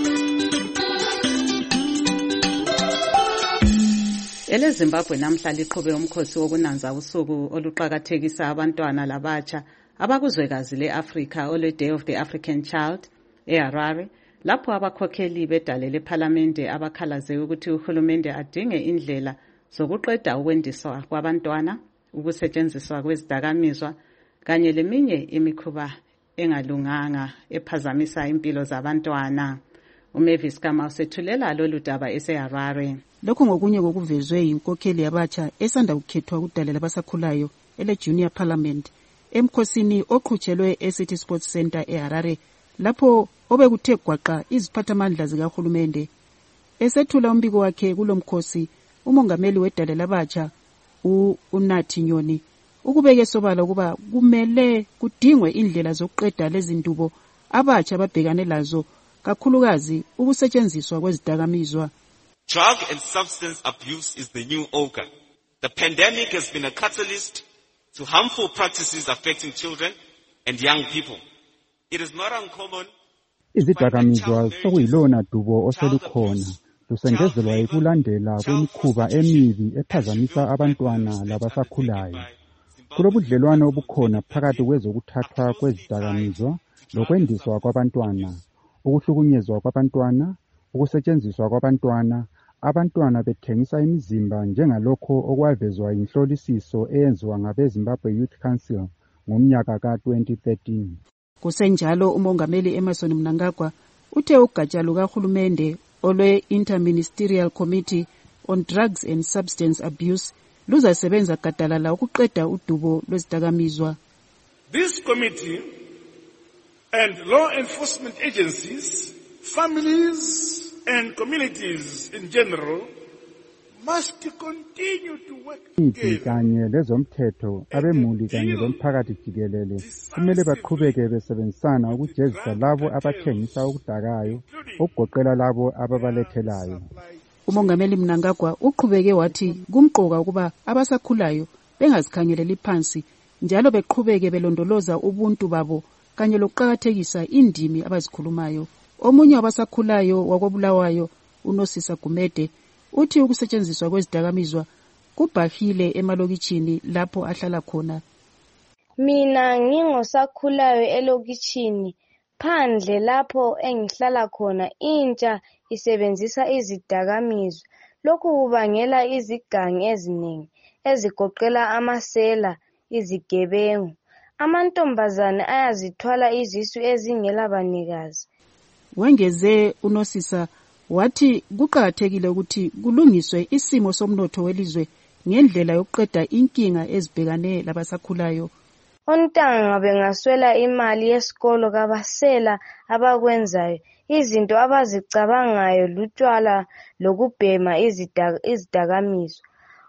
EleZimbabwe namhla liqhube umkhosi wokunanza usuku oluqakathekisa abantwana labatsha abakuzwekazi le-Afrika olwe-Day of the African Child eHarare, lapho abakhokheli bedale lephalamende abakhalaze ukuthi uhulumende adinge indlela zokuqeda ukwendiswa kwabantwana, ukusetshenziswa kwezidakamizwa kanye leminye imikhuba engalunganga ephazamisa impilo zabantwana. uMavis Kama usethulela lolu daba eseHarare. Lokho ngokunye kokuvezwe yinkokheli yabatsha esanda kukhethwa kudale labasakhulayo ele-Junior Parliament emkhosini oqhutshelwe eCity Sports Center eHarare, lapho obekuthe gwaqa iziphathamandla zikahulumende. Esethula umbiko wakhe kulomkhosi, umongameli wedale labatsha uNathi Nyoni ukubeke sobala ukuba kumele kudingwe indlela zokuqeda lezindubo abatsha ababhekane lazo, kakhulukazi ukusetshenziswa kwezidakamizwa. Drug and substance abuse is the new ogre. The pandemic has been a catalyst to harmful practices affecting children and young people. It is not uncommon. Izidakamizwa sokuyilona dubo oselukhona, lusengezelwa ikulandela kwemikhuba emibi ephazamisa abantwana labasakhulayo. Kulobudlelwano obukhona phakathi kwezokuthathwa kwezidakamizwa lokwendiswa kwabantwana, ukuhlukunyezwa kwabantwana, ukusetshenziswa kwabantwana, abantwana bethengisa imizimba njengalokho okwavezwa yinhlolisiso eyenziwa ngabeZimbabwe Youth Council ngomnyaka ka-2013. Kusenjalo umongameli Emmerson Mnangagwa uthe ugatsha lukahulumende olwe-Interministerial Committee on Drugs and Substance Abuse luzasebenza gadalala ukuqeda udubo lwezidakamizwa. This committee and law enforcement agencies, families and communities in general must continue to work together. Kanye lezomthetho, abemuli kanye lomphakathi jikelele kumele baqhubeke besebenzisana ukujezisa labo abathengisa okudakayo, okugoqela labo ababalethelayo. Umongameli Mnangagwa uqhubeke wathi kumqoka ukuba abasakhulayo bengazikhangeleli phansi, njalo beqhubeke belondoloza ubuntu babo kanye lokuqakathekisa indimi abazikhulumayo. Omunye wabasakhulayo wakobulawayo uNosisa Gumede uthi ukusetshenziswa kwezidakamizwa kubhahile emalokitshini lapho ahlala khona. Mina ngingosakhulayo elokitshini, phandle lapho engihlala khona intsha isebenzisa izidakamizwa. Lokhu kubangela izigangi eziningi ezigoqela amasela, izigebengu. Amantombazane ayazithwala izisu ezingela banikazi. Wengeze uNosisa wathi kuqakathekile ukuthi kulungiswe isimo somnotho welizwe ngendlela yokuqeda inkinga ezibhekane labasakhulayo. Ontanga bengaswela imali yesikolo kabasela abakwenzayo, izinto abazicabangayo lutshwala lokubhema izidakamizwa.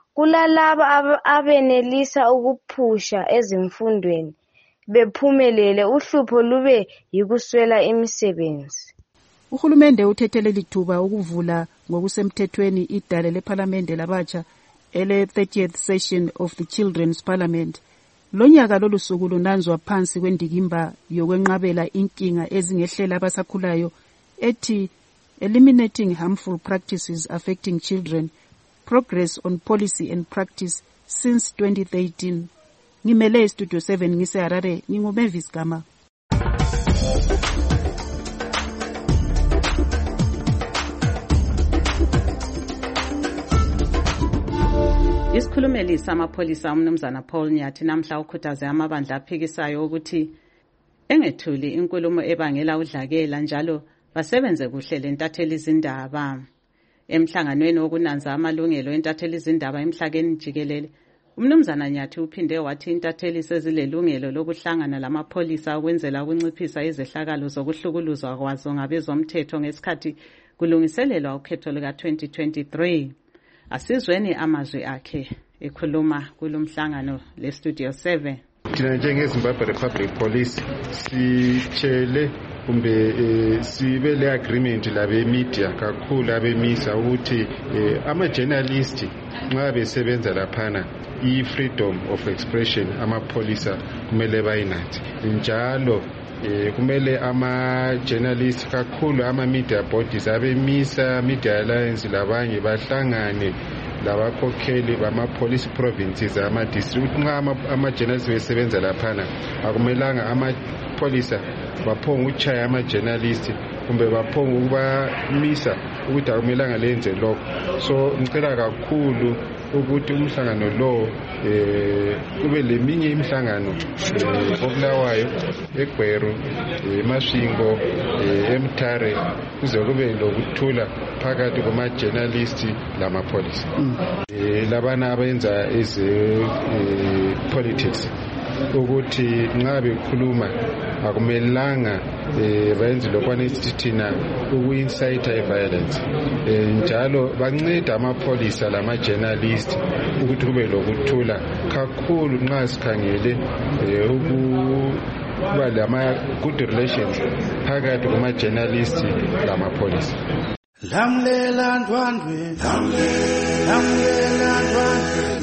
Kulalaba abenelisa ukuphusha ezimfundweni bephumelele, uhlupho lube yikuswela imisebenzi. Uhulumende uthethele lithuba ukuvula ngokusemthethweni idale lephalamende labatsha ele-30th session of the Children's Parliament. Lonyaka lolu suku lunanzwa phansi kwendikimba yokwenqabela inkinga ezingehlela abasakhulayo ethi Eliminating Harmful Practices Affecting Children, Progress on Policy and Practice since 2013. Ngimele Studio 7 ngiseHarare, nginguMavis Kama. Isikhulumeli samapholisa umnumzana Paul Nyathi namhla ukhuthaze amabandla aphikisayo ukuthi engethuli inkulumo ebangela udlakela njalo basebenze kuhle lentatheli izindaba. Emhlanganweni wokunanza amalungelo entatheli izindaba emhlabeni jikelele, umnumzana Nyathi uphinde wathi intatheli sezilelungelo lokuhlangana lamapholisa ukwenzela ukunciphisa izehlakalo zokuhlukuluzwa kwazo ngabezomthetho ngesikhathi kulungiselelwa ukhetho luka-2023. Asizweni amazwi akhe ekhuluma kulomhlangano leStudio 7. Thina njengeZimbabwe Republic Police sitshele kumbe sibe le agreement labe media kakhulu abemisa ukuthi ama-journalist nxa besebenza laphana i-freedom of expression amapholisa kumele bayinathi njalo kumele ama-journalist kakhulu ama-media bodies abemisa media alliance labanye bahlangane labakhokheli bama-police provinces ama-district nxa ama-journalist besebenza laphana akumelanga amapholisa baphonga ukutshaya ama-journalist kumbe baphonga ukubamisa ukuthi akumelanga lenze lokho. So ngicela kakhulu ukuthi umhlangano lo kube leminye imihlangano koBulawayo, eGweru, eMasvingo, eMtare kuze kube lokuthula phakathi kwama-journalist lamapholisa. Labana abenza politics ukuthi nxa bekhuluma akumelanga bayenze lokwane isithi thina uku-incite violence njalo banceda amapholisa lama-journalist ukuthi kube lokuthula kakhulu nxa sikhangele ukuba lama-good relations phakathi kuma-journalist lamapholisa. Lamlela ndwandwe, lamlela ndwandwe,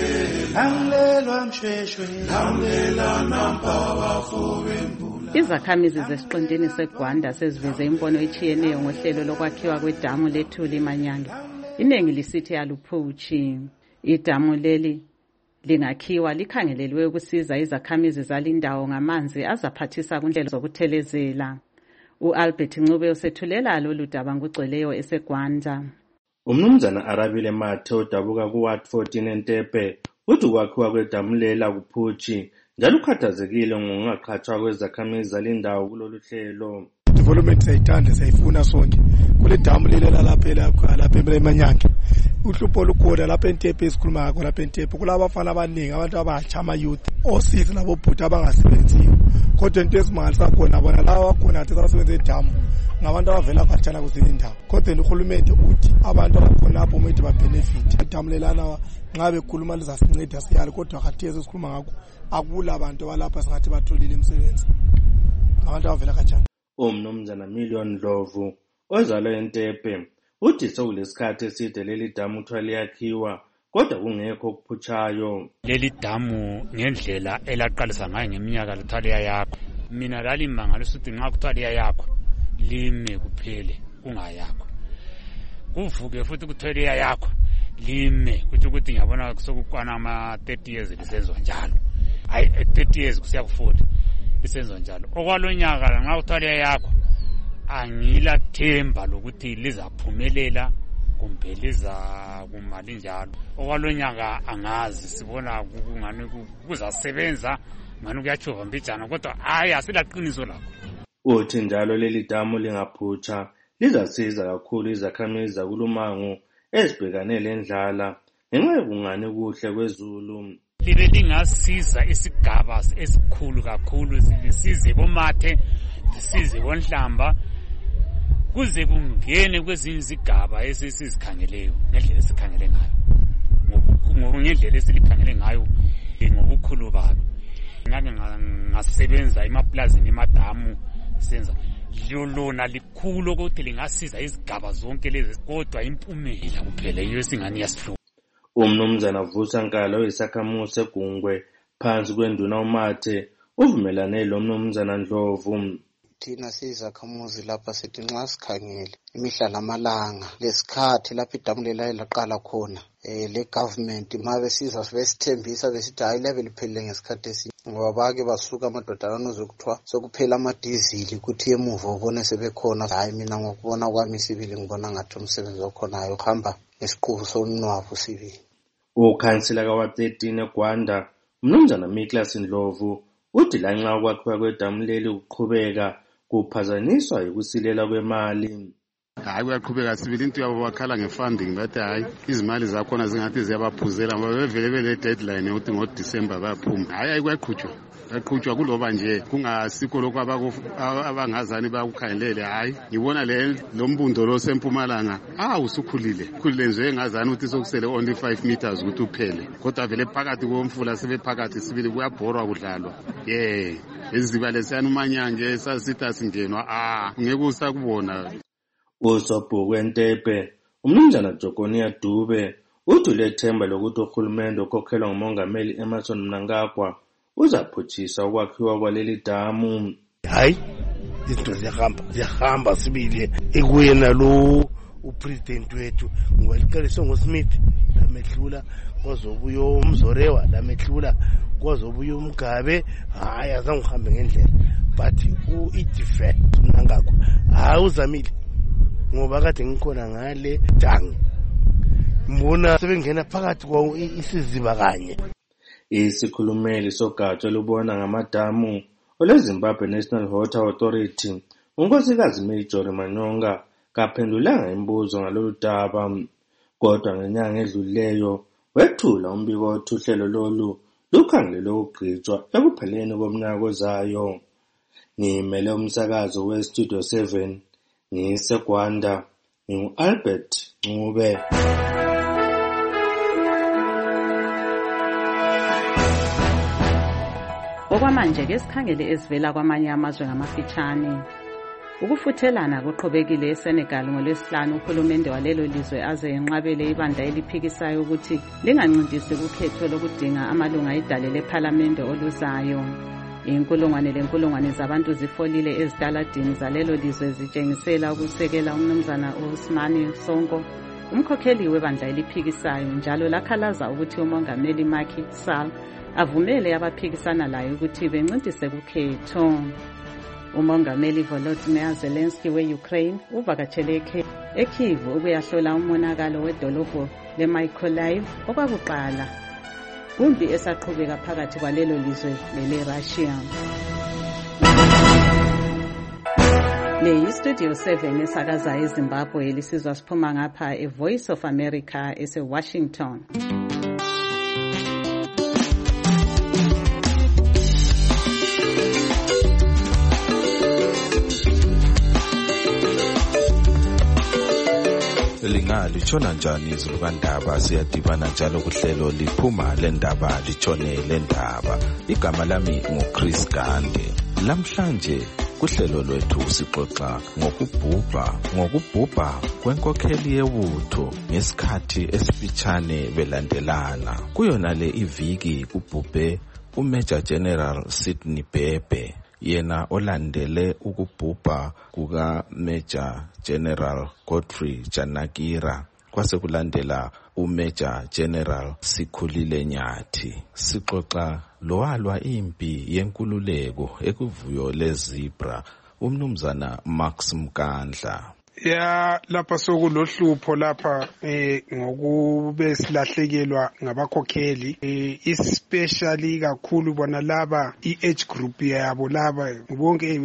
lamlelwa mshweshwe, lamlela nampa bafobe mbula. Izakhamizi zesiqintini seGwanda seziveze imbono etshiyeneyo ngohlelo lokwakhiwa kwedamu lethuli Manyange. Iningi lisithi aluphutshi. Idamu leli lingakhiwa likhangelelwe ukusiza izakhamizi zalindawo ngamanzi azaphathisa kunhlelo zokuthelezela. U-Albert Ncube usethulela lolu daba ngugcweleyo eseGwanda. Umnumzana Arabile Mathe odabuka kuWard 14 eNtepe uthi ukwakhiwa kwedamu lela kuphutshi njalo ukhathazekile ngokungaqhatshwa kwezakhamizi zalindawo kulolu hlelo. Development sayithanda sayifuna sonke kule damu leli lapha eManyange. Uhlupho olukhona lapha eNtepe esikhuluma ngakho lapha eNtepe kulabafana abaningi abantu abatsha ama-youth osisi labobhuti abangasebenziyo. Kodwa into esimangalisayo khona bona laba bakhona athi abasebenza edamu ngabantu abavela khatshana kwezinye indawo. Kodwa urhulumente uthi abantu abakhonapho kumele babenefit. Idamu lelana nxa bekhuluma lizasinceda siyali kodwa khathesi esikhuluma ngakho akula abantu abalapha singathi batholile imisebenzi ngabantu abavela khatshana. Umnumzana Million Ndlovu ozalwe eNtepe uthi sekulesikhathi eside leli damu kuthiwa liyakhiwa kodwa kungekho okuphutshayo. Leli damu ngendlela elaqalisa ngayo ngeminyaka kuthiwa liyakwa. Mina lalimangaliso ukuthi nxa kuthiwa liyakwa lime kuphele kungayakwa. Kuvuke futhi kuthiwa liyakwa lime ukuthi ngiyabona sokukwana ama-30 years lisenziwa njalo. Hayi 30 years kusiya ku-40 lisenziwa njalo. Okwalonyaka nxa kuthiwa liyakwa angilathemba lokuthi lizaphumelela kumbe liza kumali njalo. Okwalonyaka angazi sibona kungani kuzasebenza ngani kuyachova mbijana kodwa hayi asilaqiniso lakho. Uthi njalo leli damu lingaphutsha lizasiza kakhulu izakhamizi zakulumango ezibhekane lendlala ngenxa yokungani kuhle kwezulu. Libe lingasiza isigaba esikhulu kakhulu lisize bomathe lisize bonhlamba kuze kungene kwezinye izigaba esisikhangeleyo ngendlela esikhangele ngayo ngendlela esilikhangele ngayo ngobukhulu balo. Ngake ngasebenza emaplazini emadamu senza lona likhulu ukuthi lingasiza izigaba zonke lezi kodwa impumela kuphela yiyo esingani yasihlupha. Umnumzana Vusankala oyisakhamuzi eGungwe phansi kwenduna uMathe uvumelane lo mnumzana Ndlovu. Thina sizakhamuzi lapha sithi nxa sikhangele imihla lamalanga lesikhathi lapha idamu lela laqala khona le government mabe siza besithembisa besithi hayi labe liphelele ngesikhathi esinye ngoba bake basuka amadodana ozokuthiwa sokuphela amadizili ukuthi emuva ubone sebekhona. Hayi mina ngokubona kwami sibili ngibona ngathi umsebenzi okhonayo uhamba ngesiqubu somnwavu sibili. Ukhansila kaWard 13 eGwanda, Mnumzana Miklas Ndlovu, uthi lanxa ukwakhiwa kwedamu leli kuqhubeka kuphazanyiswa yikusilela kwemali. Hayi kuyaqhubeka sibili into yabo bakhala ngefunding bathi hayi izimali zakhona zingathi ziyabaphuzela ngoba bevele bele deadline ukuthi ngoDisemba bayaphuma. Hayi yaqhutshwa kuloba nje kungasikho lokho abangazani bakukhangelele. Hayi ngibona lo mbundo lo seMpumalanga usukhulile nje engazani ukuthi sokusele only 5 meters ukuthi uphele kodwa vele phakathi komfula sebephakathi sibili kuyabhorwa kudlalwa ezibale siyana umanyange sasitha singenwa ngeke usakubona. Usobhuku eNtepe, uMnumzana Jokonia Dube, uthi lethemba lokuthi uhulumende okhokhelwa nguMongameli Emmerson Mnangagwa uzaphutshisa ukwakhiwa kwaleli damu. Hayi izinto ziyahamba sibili ekuyena lo upresident wethu ngwaliqaliswe ngoSmith lamehlula kwazobuya uMzorewa lamehlula kwazobuya uMgabe. Hayi azange uhambe ngendlela but uIdife Mnangagwa uzamile ngoba kade ngikhona ngale dangi mbona sebengena phakathi kwa isiziba kanye. Isikhulumeli sogatsha lubona ngamadamu oleZimbabwe National Water Authority unkosikazi Major Manyonga kaphendulanga imibuzo ngalolu daba kodwa ngenyanga edlulileyo wethula umbiko othi uhlelo lolu lukhangelelwe ukugqitshwa ekupheleni komnyaka ozayo. Ngimele umsakazo weStudio 7 ngiseGwanda ngingu-Albert Ncube. Okwamanje ke sikhangele ezivela kwamanye amazwe ngamafitshane. Ukufuthelana kuqhubekile eSenegal ngoLwesihlanu uhulumende walelo lizwe aze enqabele ibandla eliphikisayo ukuthi lingancindisi ukhetho lokudinga amalunga edale lephalamende oluzayo. Inkulungwane zabantu zifolile ezitaladini zalelo lizwe zitshengisela ukusekela uMnumzana Usmani Sonko, umkhokheli webandla eliphikisayo, njalo lakhalaza ukuthi uMongameli Macky Sall avumele abaphikisana layo ukuthi bencintise kukhetho. Umongameli Volodymyr Zelensky we-Ukraine uvakatshele eKyiv ukuyahlola umonakalo wedolobho leMykolaiv okwakuqala kumbi esaqhubeka phakathi kwalelo lizwe lele-Russia. Le yiStudio 7 esakaza eZimbabwe lisizwa siphuma ngapha eVoice of America ese-Washington. Litshona njani izulu kandaba? Siyadibana njalo kuhlelo liphuma lendaba litshone lendaba. Igama lami nguChris Gande. Lamhlanje kuhlelo lwethu sixoxa ngokubhubha kwenkokheli yebutho ngesikhathi esifitshane belandelana. Kuyona le iviki kubhubhe uMajor General Sidney Bebe, yena olandele ukubhubha kuka Major General Godfrey Janakira, kwase kulandela uMajor General Sikhulile Nyathi. Sixoxa lowalwa impi yenkululeko ekuvuyo leZebra uMnumzana Max Mkandla. Lapha sokulohlupho lapha ngokube silahlekelwa ngabakhokheli especially kakhulu bona laba age group yabo laba bonke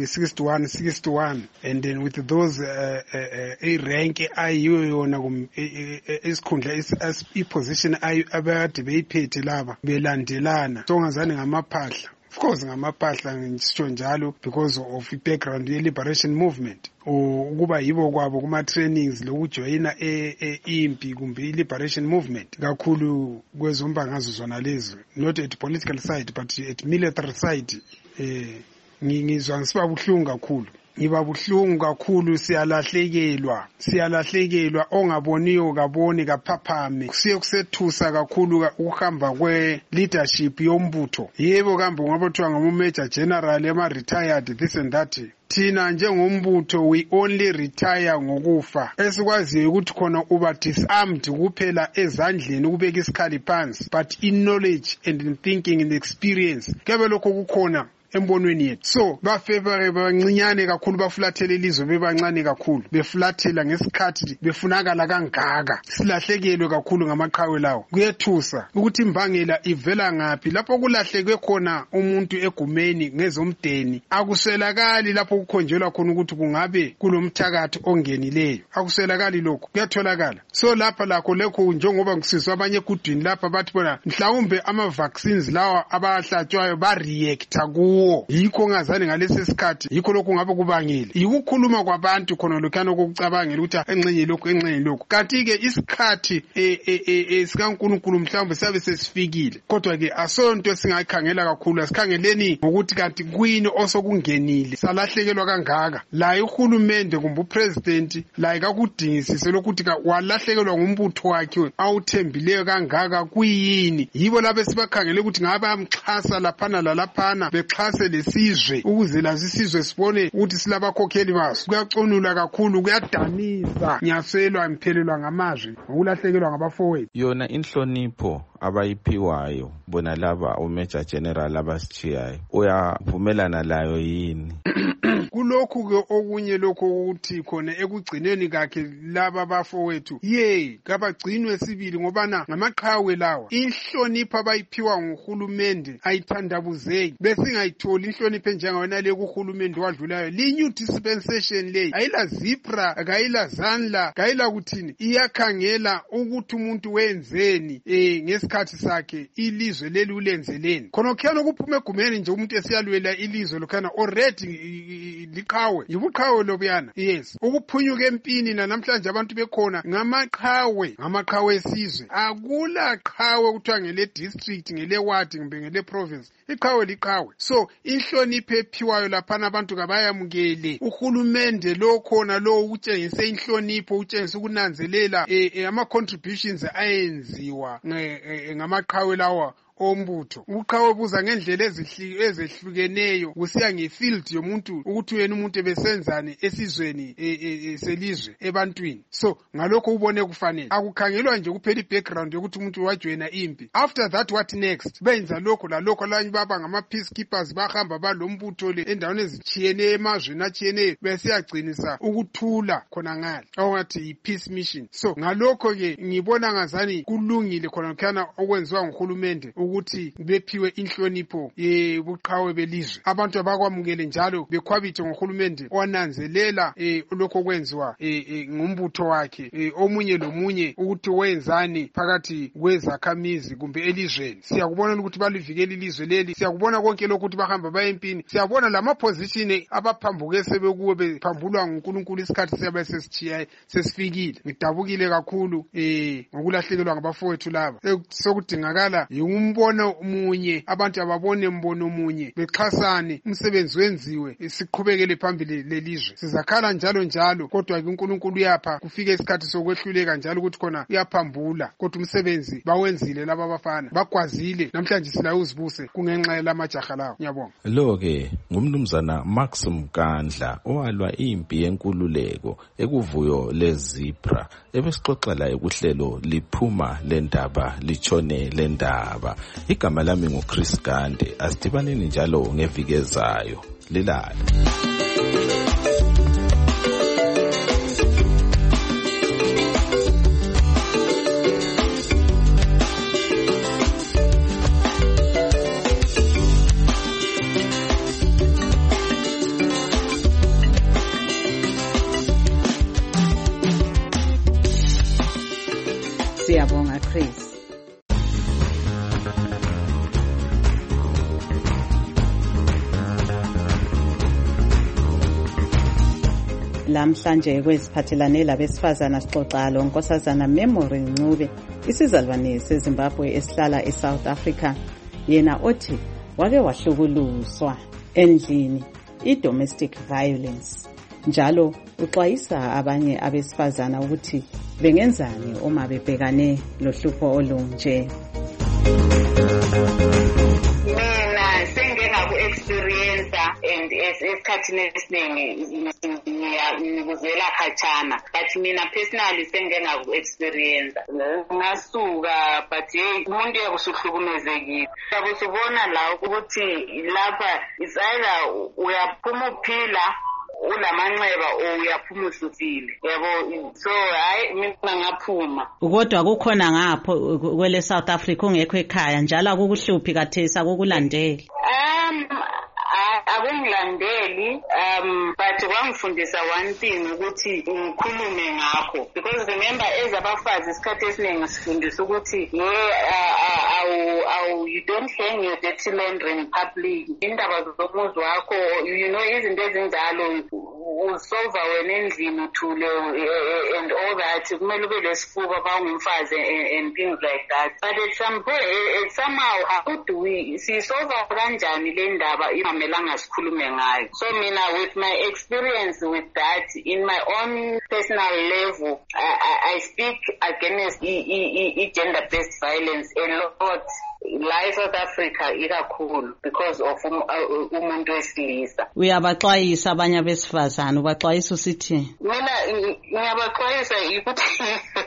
61 and then with those rank ayiyo yona isikhundla iposition abade beyiphethe laba belandelana songazane ngamaphahla. Of course ngamapahla ngisho njalo because of background ye liberation movement ukuba yibo kwabo kuma trainings lokujoyina impi kumbe liberation movement kakhulu kwezombangazo zona lezi, not at political side but at military side. Ngizwa ngisibabuhlungu kakhulu. Ngibabuhlungu kakhulu, siyalahlekelwa ongaboniyo kaboni kaphaphame. Kusethusa kakhulu ukuhamba kwe leadership yombutho. Yebo kambe ngabothiwa ngama-Major General ama-retired this and that. Thina njengombutho we only retire ngokufa. Esikwaziyo ukuthi khona uba disarmed kuphela ezandleni ukubeka isikhali phansi, but in knowledge and in thinking and experience kebe lokho kukhona embonweni yethu. So bafevere bancinyane kakhulu, bafulathele ilizwe bebancane kakhulu, befulathela ngesikhathi befunakala kangaka. Silahlekelwe kakhulu ngamaqhawe lawo. Kuyethusa ukuthi imbangela ivela ngaphi. Lapho kulahlekwe khona umuntu egumeni ngezomdeni, akuswelakali lapho kukhonjelwa khona ukuthi kungabe kulomthakathi ongenileyo. Akuswelakali lokho, kuyatholakala. So lapha lakho lekho njengoba ngisizwa abanye egudwini lapha bathi bona mhlawumbe ama-vaccines lawa abahlatshwayo ba-reacta kuwo. Yikho ngazane ngalesi sikhathi, yikho lokhu ngabe kubangile. Yikukhuluma kwabantu khona lokhana okucabangela ukuthi encenye lokhu. Kanti-ke isikhathi sikaNkulunkulu mhlawumbe sabe sesifikile. Kodwa-ke asonto singayikhangela kakhulu, asikhangeleni ngokuthi kanti kuyini osokungenile salahlekelwa kangaka. La uhulumende kumbe upresident la kakudingisise lokuthi walahlekelwa ngumbutho wakhe awuthembileyo kangaka kuyini. Yibo labe sibakhangele ukuthi ngabe amxhasa laphana lalaphana, bexhase lesizwe ukuze lazi isizwe sibone ukuthi silabakhokheli baso. Kuyacunula kakhulu, kuyadanisa. Ngiyaselwa ngiphelelwa ngamazwi ngokulahlekelwa ngabafowethu. Yona inhlonipho abayiphiwayo bona laba uMajor General abasichiyayo, uyavumelana layo yini? Kulokhu-ke okunye lokho ukuthi khona ekugcineni kakhe laba bafowethu kabagcinwe sibili, ngobana ngamaqhawe lawa inhlonipho abayiphiwa nguhulumende ayithandabuzeki. Besingayitholi inhlonipho enjengawena le kuhulumende wadlulayo. Li-new dispensation leyi ayila zipra, kayila zanla, kayila kuthini. Iyakhangela ukuthi umuntu wenzeni ngesikhathi sakhe, ilizwe leli ulenzeleni. Khona kukhona kuphume egumeni nje umuntu esiyalwela ilizwe lokhana already liqhawe, yibuqhawe lobuyana. Yes, ukuphunyuka empini namhlanje abantu bekhona ngamaqhawe esizwe. Akula qhawe kuthiwa ngele district, ngele ward kumbe ngele province. Iqhawe liqhawe. So inhlonipho ephiwayo laphana abantu kabayamukele. Uhulumende lo khona lo utshengise inhlonipho, utshengise ukunanzelela ama-contributions ayenziwa ngamaqhawe lawa ombutho. Uqhawe buza ngendlela ezehlukeneyo kusiya ngefield yomuntu ukuthi wena umuntu ebesenzani esizweni selizwe ebantwini. So ngalokho ubone kufanele akukhangelwa nje kuphela i-background yokuthi umuntu wajoyina impi. After that what next? Benza lokho lalokho, abanye baba ngama-peacekeepers bahamba balombutho le endaweni ezitshiyene emazweni atshiyeneyo besiyagcinisa ukuthula khona ngale okungathi yi-peace mission. So ngalokho-ke ngibona ngazani kulungile khona khana okwenziwa nguhulumende ukuthi bephiwe inhlonipho yebuqhawe belizwe. Abantu abakwamukele njalo bekhwabithe ngohulumende onanzelela lokho kwenziwa ngumbutho wakhe omunye lomunye ukuthi wenzani phakathi kwezakhamizi kumbe elizweni. Siyakubona ukuthi balivikela ilizwe leli, siyakubona konke lokhu ukuthi bahamba baye empini, siyabona lama-position abaphambuke sebekuwe bephambulwa nguNkulunkulu isikhathi siyabe sesitshiyayo sesifikile. Ngidabukile kakhulu ngokulahlekelwa ngabafowethu laba. Sokudingakala umbono munye, abantu ababone mbono munye, bexhasane, umsebenzi wenziwe, siqhubekele phambili lelizwe. Sizakhala njalo kodwa uNkulunkulu uyapha kufike isikhathi sokwehluleka njalo ukuthi khona uyaphambula. Kodwa umsebenzi bawenzile laba abafana, bakwazile. Namhlanje sila uzibuse kungenxa yalamajaha lawo. Ngiyabonga. Lo-ke ngumnumzana Max Mkandla owalwa impi yenkululeko ekuvuyo lezipra, ebesixoxa laye kuhlelo liphuma lendaba litshone lendaba. Igama lami nguChris Gande. Asidibaneni njalo ngeviki ezayo. Lilale. Siyabonga Chris. Lamhlanje kweziphathelane labesifazana sixoxa lo Nkosazana Memory Ncube, isizalwane seZimbabwe esihlala eSouth Africa, yena othi wake wahlukuluzwa endlini, i-domestic violence. Njalo uxwayisa abanye abesifazana ukuthi bengenzani uma bebhekane lohlupho olunje. Mina sengike ngaku-experience and esikhathini esiningi ngikuzela khatshana but mina personally sengike ngaku-experience ngasuka but umuntu uyakusuhlukumezekile sabe sibona la ukuthi lapha it's either uyaphuma uphila ulamanxeba uyaphuma usufile yabo so hayi mina ngaphuma kodwa kukhona ngapho kwele South Africa ungekho ekhaya njalo akukuhluphi kathesa akukulandeli akungilandeli but kwangifundisa one thing ukuthi ngikhulume ngakho because remember ezabafazi isikhathi esiningi sifundisa ukuthi you don't hang your dirty laundry in public indaba zomuzi wakho izinto ezinjalo usolva wena endlini uthule and all that kumele ube lesifuba bawungumfazi and things like that but at some point somehow how do we sisolva kanjani le ndaba ingamelanga sikhulume ngayo so mina with my experience with that in my own personal level I speak against gender based violence a lot la South Africa ikakhulu because of umuntu wesilisa uyabaxwayisa abanye abesifazane ubaxwayisa usithi mina ngiyabaxwayisa ukuthi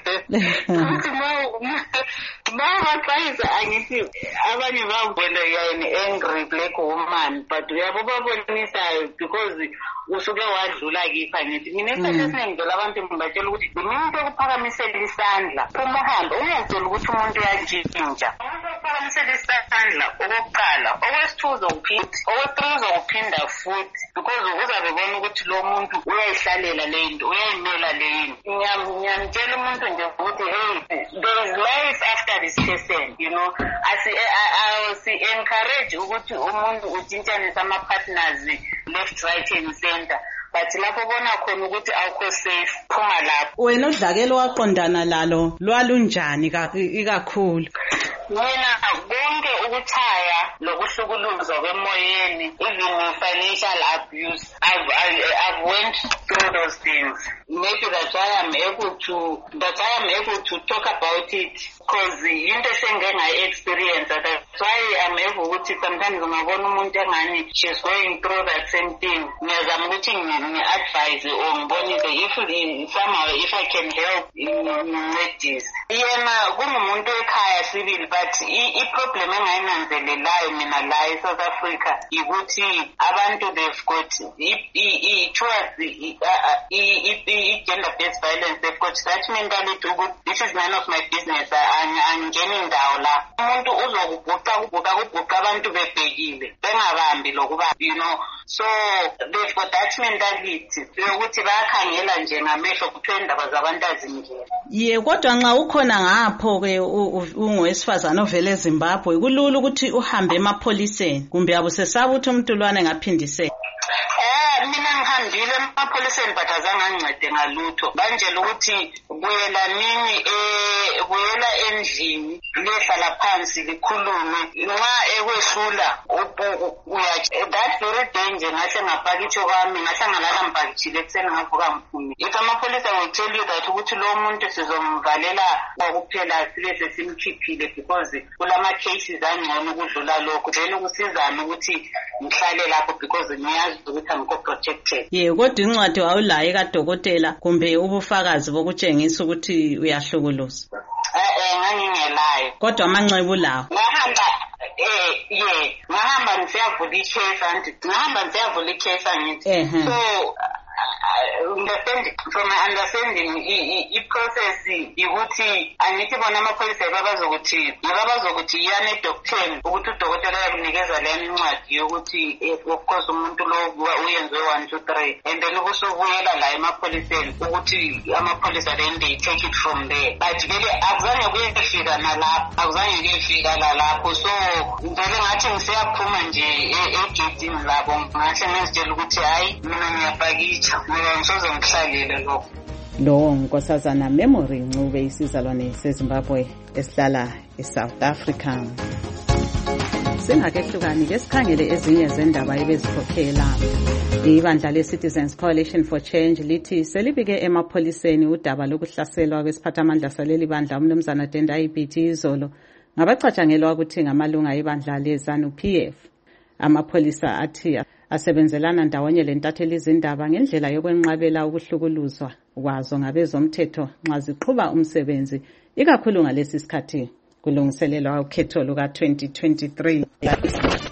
baxwayisa angithi abanye babona yani angry black woman but uyababonisa because usuke wadlula kipha ngithi mina esikhathini ngivela abantu ngibatshela ukuthi umuntu okuphakamisela isandla uma uhamba ungazitshela ukuthi umuntu uyajinja ukuphakamisela isandla okokuqala okwesithuzo ukuphinda futhi because uzabe bona ukuthi lo muntu uyayihlalela le nto uyayimela le nto ngiyamtshela umuntu nje ukuthi hey there is life after this person asi-encourage ukuthi umuntu utshintshane sama-partners left right and center but lapho bona khona ukuthi awukho safe phuma lapho wena udlakelo waqondana lalo lwalunjani ikakhulu mina konke ukuthaya lokuhlukuluzwa kwemoyeni even financial abuse I've went through those things maybe that's why I'm able to talk about it because into esengeke ngayi-experience that's why I'm able ukuthi sometimes ungabona umuntu engani she's going through that same thing ngiyazama ukuthi ngi-advise or ngibonise if I can help ngincedise yena kungumuntu ekhaya sibili but i-problem engayinanzelelayo mina la e-South Africa ukuthi abantu they've got towards gender based violence they've got that mentality ukuthi this is none of my business angingeni indawo la umuntu uzokubhuqa abantu bebhekile bengabambi lokuba so they've got that mentality yokuthi bayakhangela nje ngamehlo kuthiwa indaba zabantu azingeni kodwa nxa ukhona ngapho-ke ungowesifazane ovele eZimbabwe kulula ukuthi uhambe emapholiseni kumbe abusesaba ukuthi umuntu lwana engaphindiseka mina ngihambile emapholiseni but azange angincede ngalutho banjela ukuthi buyela endlini liyohlala phansi likhulume nxa ekwehlula that very day nje ngahle ngapakitsho kwami ngahle ngalala mpakitshile ekuseni ngavuka ngiphume if amapholisa will tell you that ukuthi lo muntu sizomvalela kwakuphela sibe sesimkhiphile because kulama-cases angcono ukudlula lokho then ukusizana ukuthi ngihlale lapho because ngiyazi ukuthi angiko-protected kodwa incwadi wawulaye kadokotela kumbe ubufakazi bokutshengisa ukuthi uyahlukuluza ngangingelayo kodwa amanxeba lawo ngahamba ngisiyavula ikhesi angithi so from my understanding i-process ukuthi angithi bona amapholisa babazokuthi yana edoktheni ukuthi udokotela uyakunikeza lena incwadi yokuthi of course umuntu lo uyenziwe 1 2 3 and then ubusubuyela la emapholiseni ukuthi amapholisa then they take it from there but vele akuzange kuyefika lapho so vele ngathi ngisiyaphuma nje egedini labo ngahle ngizitshela ukuthi hayi mina ngiyapakitsha ngoba ngisoze ngihlalele lokho lo Nkosazana Memory Ncube isizalwane seZimbabwe esihlala eSouth Africa. Singakehlukani ke sikhangele ezinye zendaba ebezikhokhela. Ibandla le-Citizens Coalition for Change lithi selibike emapholiseni udaba lokuhlaselwa kwesiphathamandla saleli bandla umnumzana Tendai Biti izolo ngabacatshangelwa ukuthi ngamalunga ebandla leZANU-PF. Amapholisa athi asebenzelana ndawonye lentatheli izindaba ngendlela yokwenqabela ukuhlukuluzwa kwazo ngabezomthetho nxa ziqhuba umsebenzi, ikakhulu ngalesi sikhathi kulungiselelwa ukhetho luka-2023.